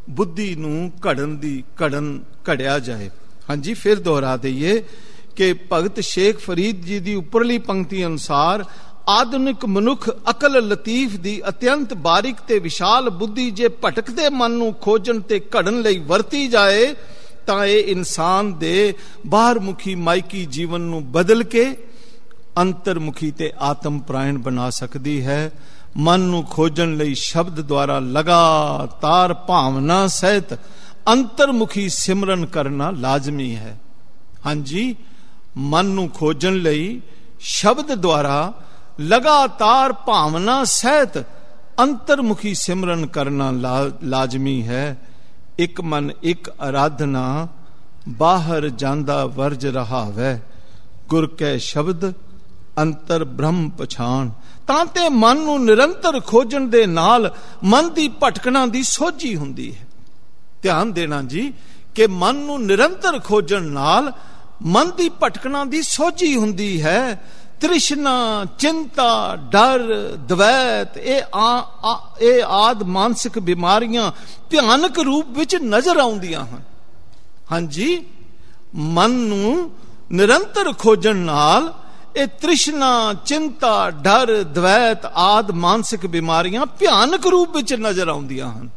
ਬੁੱਧੀ ਨੂੰ ਘੜਨ ਦੀ ਘੜਨ ਘੜਿਆ ਜਾਏ। ਹਾਂਜੀ, ਫਿਰ ਦੁਹਰਾ ਦਈਏ ਕਿ ਭਗਤ ਸ਼ੇਖ ਫਰੀਦ ਜੀ ਦੀ ਉੱਪਰਲੀ ਪੰਕਤੀ ਅਨੁਸਾਰ ਆਧੁਨਿਕ ਮਨੁੱਖ ਅਕਲ ਲਤੀਫ ਦੀ ਅਤਿਅੰਤ ਬਾਰੀਕ ਤੇ ਵਿਸ਼ਾਲ ਬੁੱਧੀ ਜੇ ਭਟਕਦੇ ਮਨ ਨੂੰ ਖੋਜਣ ਤੇ ਘੜਨ ਲਈ ਵਰਤੀ ਜਾਏ ਤਾਂ ਇਹ ਇਨਸਾਨ ਦੇ ਬਾਹਰਮੁਖੀ ਮਾਇਕੀ ਜੀਵਨ ਨੂੰ ਬਦਲ ਕੇ ਅੰਤਰਮੁਖੀ ਤੇ ਆਤਮ ਪ੍ਰਾਇਣ ਬਣਾ ਸਕਦੀ ਹੈ। ਮਨ ਨੂੰ ਖੋਜਣ ਲਈ ਸ਼ਬਦ ਦੁਆਰਾ ਲਗਾਤਾਰ ਭਾਵਨਾ ਸਹਿਤ ਅੰਤਰਮੁਖੀ ਸਿਮਰਨ ਕਰਨਾ ਲਾਜ਼ਮੀ ਹੈ। ਹਾਂਜੀ, ਮਨ ਨੂੰ ਖੋਜਣ ਲਈ ਸ਼ਬਦ ਦੁਆਰਾ ਲਗਾਤਾਰ ਭਾਵਨਾ ਸਹਿਤ ਅੰਤਰਮੁਖੀ ਸਿਮਰਨ ਕਰਨਾ ਲਾਜ਼ਮੀ ਹੈ। ਇੱਕ ਮਨ ਇੱਕ ਅਰਾਧਨਾ ਬਾਹਰ ਜਾਂਦਾ ਵਰਜ ਰਹਾਵੈ, ਗੁਰ ਕੈ ਸ਼ਬਦ ਅੰਤਰ ਬ੍ਰਹਮ ਪਛਾਣ। ਤਾਂ ਤੇ ਮਨ ਨੂੰ ਨਿਰੰਤਰ ਖੋਜਣ ਦੇ ਨਾਲ ਮਨ ਦੀ ਭਟਕਣਾ ਦੀ ਸੋਝੀ ਹੁੰਦੀ ਹੈ। ਧਿਆਨ ਦੇਣਾ ਜੀ ਕਿ ਮਨ ਨੂੰ ਨਿਰੰਤਰ ਖੋਜਣ ਨਾਲ ਮਨ ਦੀ ਭਟਕਣਾ ਦੀ ਸੋਝੀ ਹੁੰਦੀ ਹੈ। ਤ੍ਰਿਸ਼ਨਾ, ਚਿੰਤਾ, ਡਰ, ਦਵੈਤ ਇਹ ਆ, ਆ ਇਹ ਆਦ ਮਾਨਸਿਕ ਬਿਮਾਰੀਆਂ ਭਿਆਨਕ ਰੂਪ ਵਿੱਚ ਨਜ਼ਰ ਆਉਂਦੀਆਂ ਹਨ। ਹਾਂਜੀ, ਮਨ ਨੂੰ ਨਿਰੰਤਰ ਖੋਜਣ ਨਾਲ ਇਹ ਤ੍ਰਿਸ਼ਨਾ, ਚਿੰਤਾ, ਡਰ, ਦਵੈਤ ਆਦ ਮਾਨਸਿਕ ਬਿਮਾਰੀਆਂ ਭਿਆਨਕ ਰੂਪ ਵਿੱਚ ਨਜ਼ਰ ਆਉਂਦੀਆਂ ਹਨ।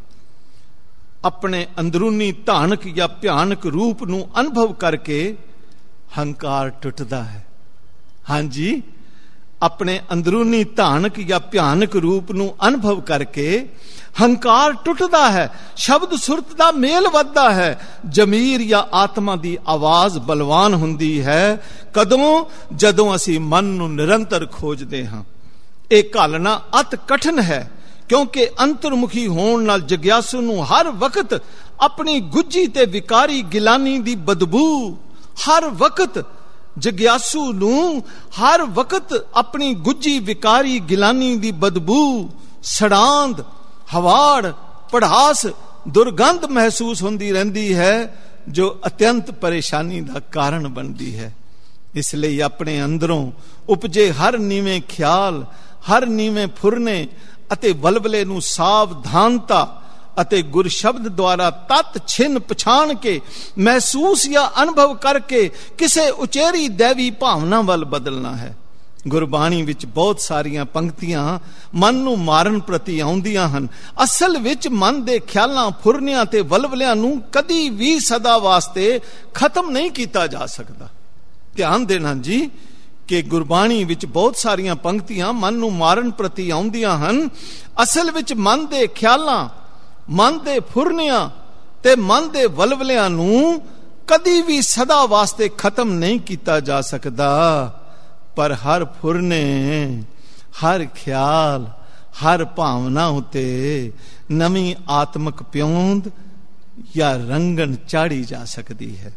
ਆਪਣੇ ਅੰਦਰੂਨੀ ਧਾਨਕ ਜਾਂ ਭਿਆਨਕ ਰੂਪ ਨੂੰ ਅਨੁਭਵ ਕਰਕੇ ਹੰਕਾਰ ਟੁੱਟਦਾ ਹੈ। ਹਾਂਜੀ, ਆਪਣੇ ਅੰਦਰੂਨੀ ਧਾਨਕ ਜਾਂ ਭਿਆਨਕ ਰੂਪ ਨੂੰ ਅਨੁਭਵ ਕਰਕੇ ਹੰਕਾਰ ਟੁੱਟਦਾ ਹੈ, ਸ਼ਬਦ ਸੁਰਤ ਦਾ ਮੇਲ ਵੱਧਦਾ ਹੈ, ਜ਼ਮੀਰ ਜਾਂ ਆਤਮਾ ਦੀ ਆਵਾਜ਼ ਬਲਵਾਨ ਹੁੰਦੀ ਹੈ। ਕਦੋਂ? ਜਦੋਂ ਅਸੀਂ ਮਨ ਨੂੰ ਨਿਰੰਤਰ ਖੋਜਦੇ ਹਾਂ। ਇਹ ਘਾਲਣਾ ਅਤ ਕਠਿਨ ਹੈ, ਕਿਉਂਕਿ ਅੰਤਰਮੁਖੀ ਹੋਣ ਨਾਲ ਜਗਿਆਸੂ ਨੂੰ ਹਰ ਵਕਤ ਆਪਣੀ ਗੁੱਝੀ ਤੇ ਵਿਕਾਰੀ ਗਿਲਾਨੀ ਦੀ ਬਦਬੂ ਹਰ ਵਕਤ ਜਗਿਆਸੂ ਨੂੰ ਹਰ ਵਕਤ ਆਪਣੀ ਗੁੱਝੀ ਵਿਕਾਰੀ ਗਿਲਾਨੀ ਦੀ ਬਦਬੂ, ਸੜਾਂਦ, ਹਵਾੜ, ਪੜਾਸ, ਦੁਰਗੰਧ ਮਹਿਸੂਸ ਹੁੰਦੀ ਰਹਿੰਦੀ ਹੈ, ਜੋ ਅਤਿਅੰਤ ਪਰੇਸ਼ਾਨੀ ਦਾ ਕਾਰਨ ਬਣਦੀ ਹੈ। ਇਸ ਲਈ ਆਪਣੇ ਅੰਦਰੋਂ ਉਪਜੇ ਹਰ ਨੀਵੇਂ ਖਿਆਲ, ਹਰ ਨੀਵੇਂ ਫੁਰਨੇ ਅਤੇ ਵਲਵਲੇ ਨੂੰ ਸਾਵਧਾਨਤਾ ਅਤੇ ਗੁਰ ਸ਼ਬਦ ਦੁਆਰਾ ਤਤ ਛਿਨ ਪਛਾਣ ਕੇ ਮਹਿਸੂਸ ਜਾਂ ਅਨੁਭਵ ਕਰਕੇ ਕਿਸੇ ਉਚੇਰੀ ਦੇਵੀ ਭਾਵਨਾ ਵੱਲ ਬਦਲਣਾ ਹੈ। ਗੁਰਬਾਣੀ ਵਿੱਚ ਬਹੁਤ ਸਾਰੀਆਂ ਪੰਕਤੀਆਂ ਮਨ ਨੂੰ ਮਾਰਨ ਪ੍ਰਤੀ ਆਉਂਦੀਆਂ ਹਨ। ਅਸਲ ਵਿੱਚ ਮਨ ਦੇ ਖਿਆਲਾਂ, ਫੁਰਨਿਆਂ ਤੇ ਵਲਵਲਿਆਂ ਨੂੰ ਕਦੀ ਵੀ ਸਦਾ ਵਾਸਤੇ ਖਤਮ ਨਹੀਂ ਕੀਤਾ ਜਾ ਸਕਦਾ। ਧਿਆਨ ਦੇਣਾ ਜੀ ਕਿ ਗੁਰਬਾਣੀ ਵਿੱਚ ਬਹੁਤ ਸਾਰੀਆਂ ਪੰਕਤੀਆਂ ਮਨ ਨੂੰ ਮਾਰਨ ਪ੍ਰਤੀ ਆਉਂਦੀਆਂ ਹਨ। ਅਸਲ ਵਿੱਚ ਮਨ ਦੇ ਖਿਆਲਾਂ, ਮਨ ਦੇ ਫੁਰਨਿਆਂ ਤੇ ਮਨ ਦੇ ਵਲਵਲਿਆਂ ਨੂੰ ਕਦੀ ਵੀ ਸਦਾ ਵਾਸਤੇ ਖਤਮ ਨਹੀਂ ਕੀਤਾ ਜਾ ਸਕਦਾ। ਪਰ ਹਰ ਫੁਰਨੇ, ਹਰ ਖਿਆਲ, ਹਰ ਭਾਵਨਾ ਉਤੇ ਨਵੀਂ ਆਤਮਕ ਪਿਉਂਦ ਜਾਂ ਰੰਗਣ ਚਾੜੀ ਜਾ ਸਕਦੀ ਹੈ।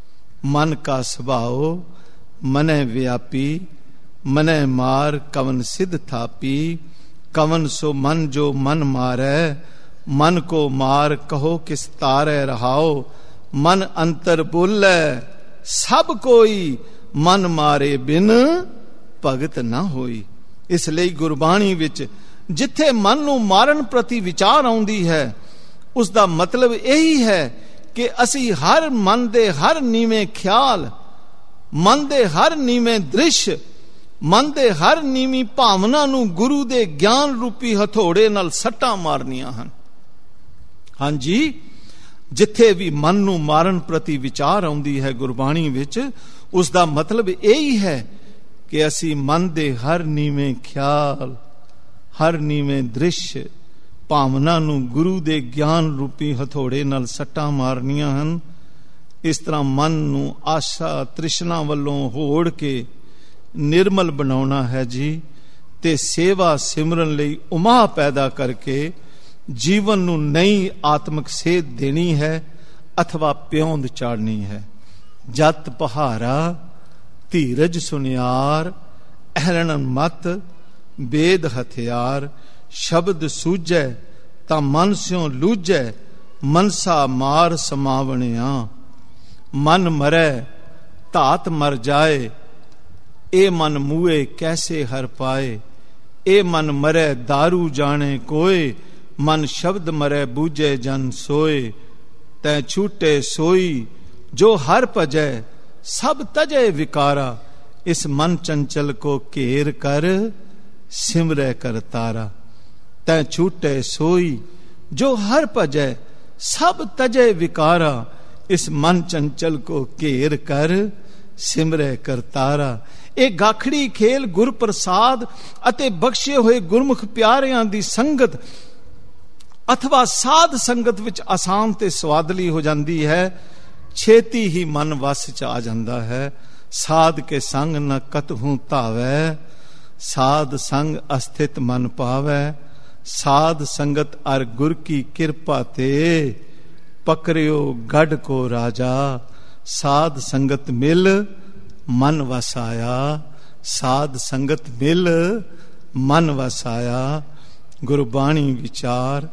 ਮਨ ਕਾ ਸੁਭਾਉ ਮਨੈ ਵਿਆਪੀ, ਮਨੈ ਮਾਰ ਕਵਨ ਸਿਧ ਥਾਪੀ। ਕਵਨ ਸੋ ਮਨ ਜੋ ਮਨ ਮਾਰੈ, ਮਨ ਕੋ ਮਾਰ ਕਹੋ ਕਿਸ ਤਾਰੈ ਰਹਾਓ। ਮਨ ਅੰਤਰ ਬੋਲੇ ਸਭ ਕੋਈ, ਮਨ ਮਾਰੇ ਬਿਨ ਭਗਤ ਨਾ ਹੋਈ। ਇਸ ਲਈ ਗੁਰਬਾਣੀ ਵਿੱਚ ਜਿੱਥੇ ਮਨ ਨੂੰ ਮਾਰਨ ਪ੍ਰਤੀ ਵਿਚਾਰ ਆਉਂਦੀ ਹੈ, ਉਸ ਦਾ ਮਤਲਬ ਇਹੀ ਹੈ ਕਿ ਅਸੀਂ ਹਰ ਮਨ ਦੇ ਹਰ ਨੀਵੇਂ ਖਿਆਲ, ਮਨ ਦੇ ਹਰ ਨੀਵੇਂ ਦ੍ਰਿਸ਼, ਮਨ ਦੇ ਹਰ ਨੀਵੀਂ ਭਾਵਨਾ ਨੂੰ ਗੁਰੂ ਦੇ ਗਿਆਨ ਰੂਪੀ ਹਥੌੜੇ ਨਾਲ ਸੱਟਾਂ ਮਾਰਨੀਆਂ ਹਨ। ਹਾਂਜੀ, ਜਿੱਥੇ ਵੀ ਮਨ ਨੂੰ ਮਾਰਨ ਪ੍ਰਤੀ ਵਿਚਾਰ ਆਉਂਦੀ ਹੈ ਗੁਰਬਾਣੀ ਵਿੱਚ, ਉਸ ਦਾ ਮਤਲਬ ਇਹੀ ਹੈ ਕਿ ਅਸੀਂ ਮਨ ਦੇ ਹਰ ਨੀਵੇਂ ਖਿਆਲ, ਹਰ ਨੀਵੇਂ ਦ੍ਰਿਸ਼, ਭਾਵਨਾ ਨੂੰ ਗੁਰੂ ਦੇ ਗਿਆਨ ਰੂਪੀ ਹਥੌੜੇ ਨਾਲ ਸੱਟਾਂ ਮਾਰਨੀਆਂ ਹਨ। ਇਸ ਤਰ੍ਹਾਂ ਮਨ ਨੂੰ ਆਸ਼ਾ ਤ੍ਰਿਸ਼ਨਾ ਵੱਲੋਂ ਹੋੜ ਕੇ ਨਿਰਮਲ ਬਣਾਉਣਾ ਹੈ ਜੀ, ਤੇ ਸੇਵਾ ਸਿਮਰਨ ਲਈ ਉਮਾ ਪੈਦਾ ਕਰਕੇ ਜੀਵਨ ਨੂੰ ਨਈ ਆਤਮਿਕ ਸੇਧ ਦੇਣੀ ਹੈ ਅਥਵਾ ਪਿਉਂਦ ਚਾੜਨੀ ਹੈ। ਜਤ ਪਹਾਰਾ ਧੀਰਜ ਸੁਨਿਆਰ, ਅਹਰਣ ਮਤ ਬੇਦ ਹਥਿਆਰ। ਸ਼ਬਦ ਸੂਝੈ ਤਾਂ ਮਨ ਸਿਉ ਲੂਝੈ, ਮਨਸਾ ਮਾਰ ਸਮਾਵਣਿਆ। ਮਨ ਮਰੈ ਧਾਤ ਮਰ ਜਾਏ, ਇਹ ਮਨ ਮੂਏ ਕੈਸੇ ਹਰ ਪਾਏ। ਇਹ ਮਨ ਮਰੈ ਦਾਰੂ ਜਾਣੇ ਕੋਏ, मन शब्द मरै बूझे जन सोए, तै छूटे सोई जो हर भजै, सब तजै विकारा, इस मन चंचल को घेर कर सिमरै कर तारा। तै छूटे सोई जो हर भजै, सब तजै विकारा, इस मन चंचल को घेर कर सिमरै कर तारा। ਇਹ ਗਾਖੜੀ ਖੇਲ ਗੁਰ ਪ੍ਰਸਾਦ ਅਤੇ ਬਖਸ਼ੇ ਹੋਏ ਗੁਰਮੁਖ ਪਿਆਰਿਆਂ ਦੀ ਸੰਗਤ ਅਥਵਾ ਸਾਧ ਸੰਗਤ ਵਿੱਚ ਆਸਾਨ ਤੇ ਸਵਾਦਲੀ ਹੋ ਜਾਂਦੀ ਹੈ, ਛੇਤੀ ਹੀ ਮਨ ਵਸ ਚ ਆ ਜਾਂਦਾ ਹੈ। ਸਾਧ ਕੇ ਸੰਗ ਨ ਕਤਹੂ ਧਾਵੈ, ਸਾਧ ਸੰਗ ਅਸਥਿਤ ਮਨ ਪਾਵੈ, ਸਾਧ ਸੰਗਤ ਅਰ ਗੁਰ ਕੀ ਕਿਰਪਾ ਤੇ, ਪਕਰਿਓ ਗੜ ਕੋ ਰਾਜਾ, ਸਾਧ ਸੰਗਤ ਮਿਲ मन वसाया, साध संगत मिल मन वसाया। गुरबाणी विचार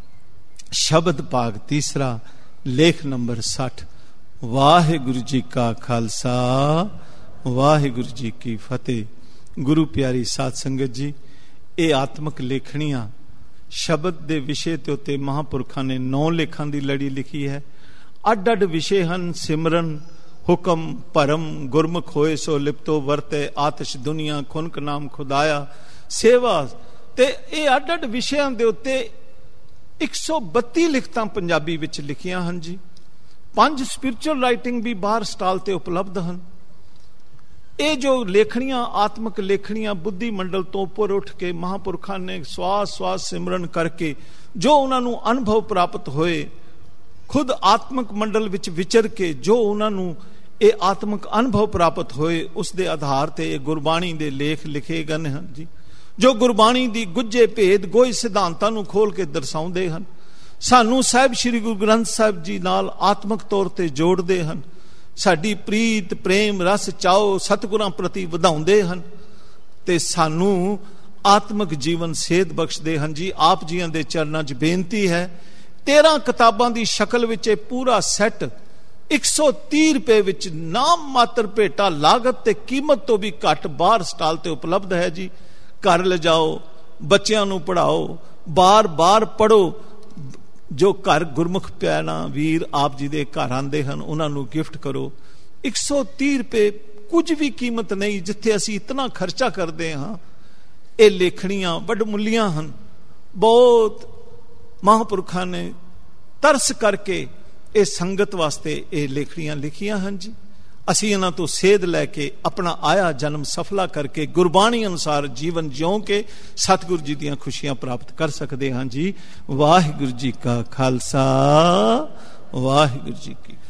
शब्द भाग तीसरा, लेख नंबर साठ। वाहिगुरु जी का खालसा, वाहिगुरु जी की फतेह। गुरु प्यारी साध संगत जी, ये आत्मक लेखनियां शब्द दे विषय ते उत्ते महापुरखां ने नौ लेखां दी लड़ी लिखी है। अड अड विषय हन, सिमरन, हुकम, परम, गुरमुख होए सो लिपतो वरते, आतिश दुनिया, खुनक नाम खुदाया, सेवा। ते ये अड अड विषयां दे उत्ते एक सौ बत्ती लिखतां पंजाबी विच लिखियां हन जी। पंज स्पिरिचुअल राइटिंग भी बाहर स्टाल ते उपलब्ध हन। ये जो लेखनियां, आत्मक लेखनियां बुद्धि मंडल तो उपर उठ के महापुरखां ने श्वास श्वास सिमरन करके जो उन्होंने अनुभव प्राप्त होए, खुद आत्मक मंडल विच विचर के जो उन्होंने ਇਹ ਆਤਮਿਕ ਅਨੁਭਵ ਪ੍ਰਾਪਤ ਹੋਏ, ਉਸ ਦੇ ਆਧਾਰ ਤੇ ਇਹ ਗੁਰਬਾਣੀ ਦੇ ਲੇਖ ਲਿਖੇ ਗਏ ਹਨ ਜੀ, ਜੋ ਗੁਰਬਾਣੀ ਦੀ ਗੁੱਝੇ ਭੇਦ ਗੋਈ ਸਿਧਾਂਤਾਂ ਨੂੰ ਖੋਲ ਕੇ ਦਰਸਾਉਂਦੇ ਹਨ, ਸਾਨੂੰ ਸਾਹਿਬ ਸ੍ਰੀ ਗੁਰੂ ਗ੍ਰੰਥ ਸਾਹਿਬ ਜੀ ਨਾਲ ਆਤਮਿਕ ਤੌਰ ਤੇ ਜੋੜਦੇ ਹਨ, ਸਾਡੀ ਪ੍ਰੀਤ, ਪ੍ਰੇਮ, ਰਸ, ਚਾਓ ਸਤਿਗੁਰਾਂ ਪ੍ਰਤੀ ਵਧਾਉਂਦੇ ਹਨ ਤੇ ਸਾਨੂੰ ਆਤਮਿਕ ਜੀਵਨ ਸੇਧ ਬਖਸ਼ਦੇ ਹਨ ਜੀ। ਆਪ ਜੀਆਂ ਦੇ ਚਰਨਾਂ 'ਚ ਬੇਨਤੀ ਹੈ, ਤੇਰਾਂ ਕਿਤਾਬਾਂ ਦੀ ਸ਼ਕਲ ਵਿੱਚ ਇਹ ਪੂਰਾ ਸੈੱਟ एक सौ तीह रुपए विच नाम मात्र भेटा, लागत ते कीमत तो भी घट बाहर स्टाल ते उपलब्ध है जी। घर ले जाओ, बच्चों नूं पढ़ाओ, बार बार पढ़ो। जो घर गुरमुख भैणां वीर आप जी दे घर आंदे हन, उन्हां नूं गिफ्ट करो। एक सौ तीह रुपए कुछ भी कीमत नहीं, जिथे असीं इतना खर्चा करते हाँ। ये लेखनियां वडमुलियां हन, बहुत महापुरखां ने तरस करके ਇਹ ਸੰਗਤ ਵਾਸਤੇ ਇਹ ਲੇਖੜੀਆਂ ਲਿਖੀਆਂ ਹਨ ਜੀ। ਅਸੀਂ ਇਹਨਾਂ ਤੋਂ ਸੇਧ ਲੈ ਕੇ ਆਪਣਾ ਆਇਆ ਜਨਮ ਸਫਲਾ ਕਰਕੇ ਗੁਰਬਾਣੀ ਅਨੁਸਾਰ ਜੀਵਨ ਜਿਉਂ ਕੇ ਸਤਿਗੁਰੂ ਜੀ ਦੀਆਂ ਖੁਸ਼ੀਆਂ ਪ੍ਰਾਪਤ ਕਰ ਸਕਦੇ ਹਾਂ ਜੀ। ਵਾਹਿਗੁਰੂ ਜੀ ਕਾ ਖਾਲਸਾ, ਵਾਹਿਗੁਰੂ ਜੀ ਕੀ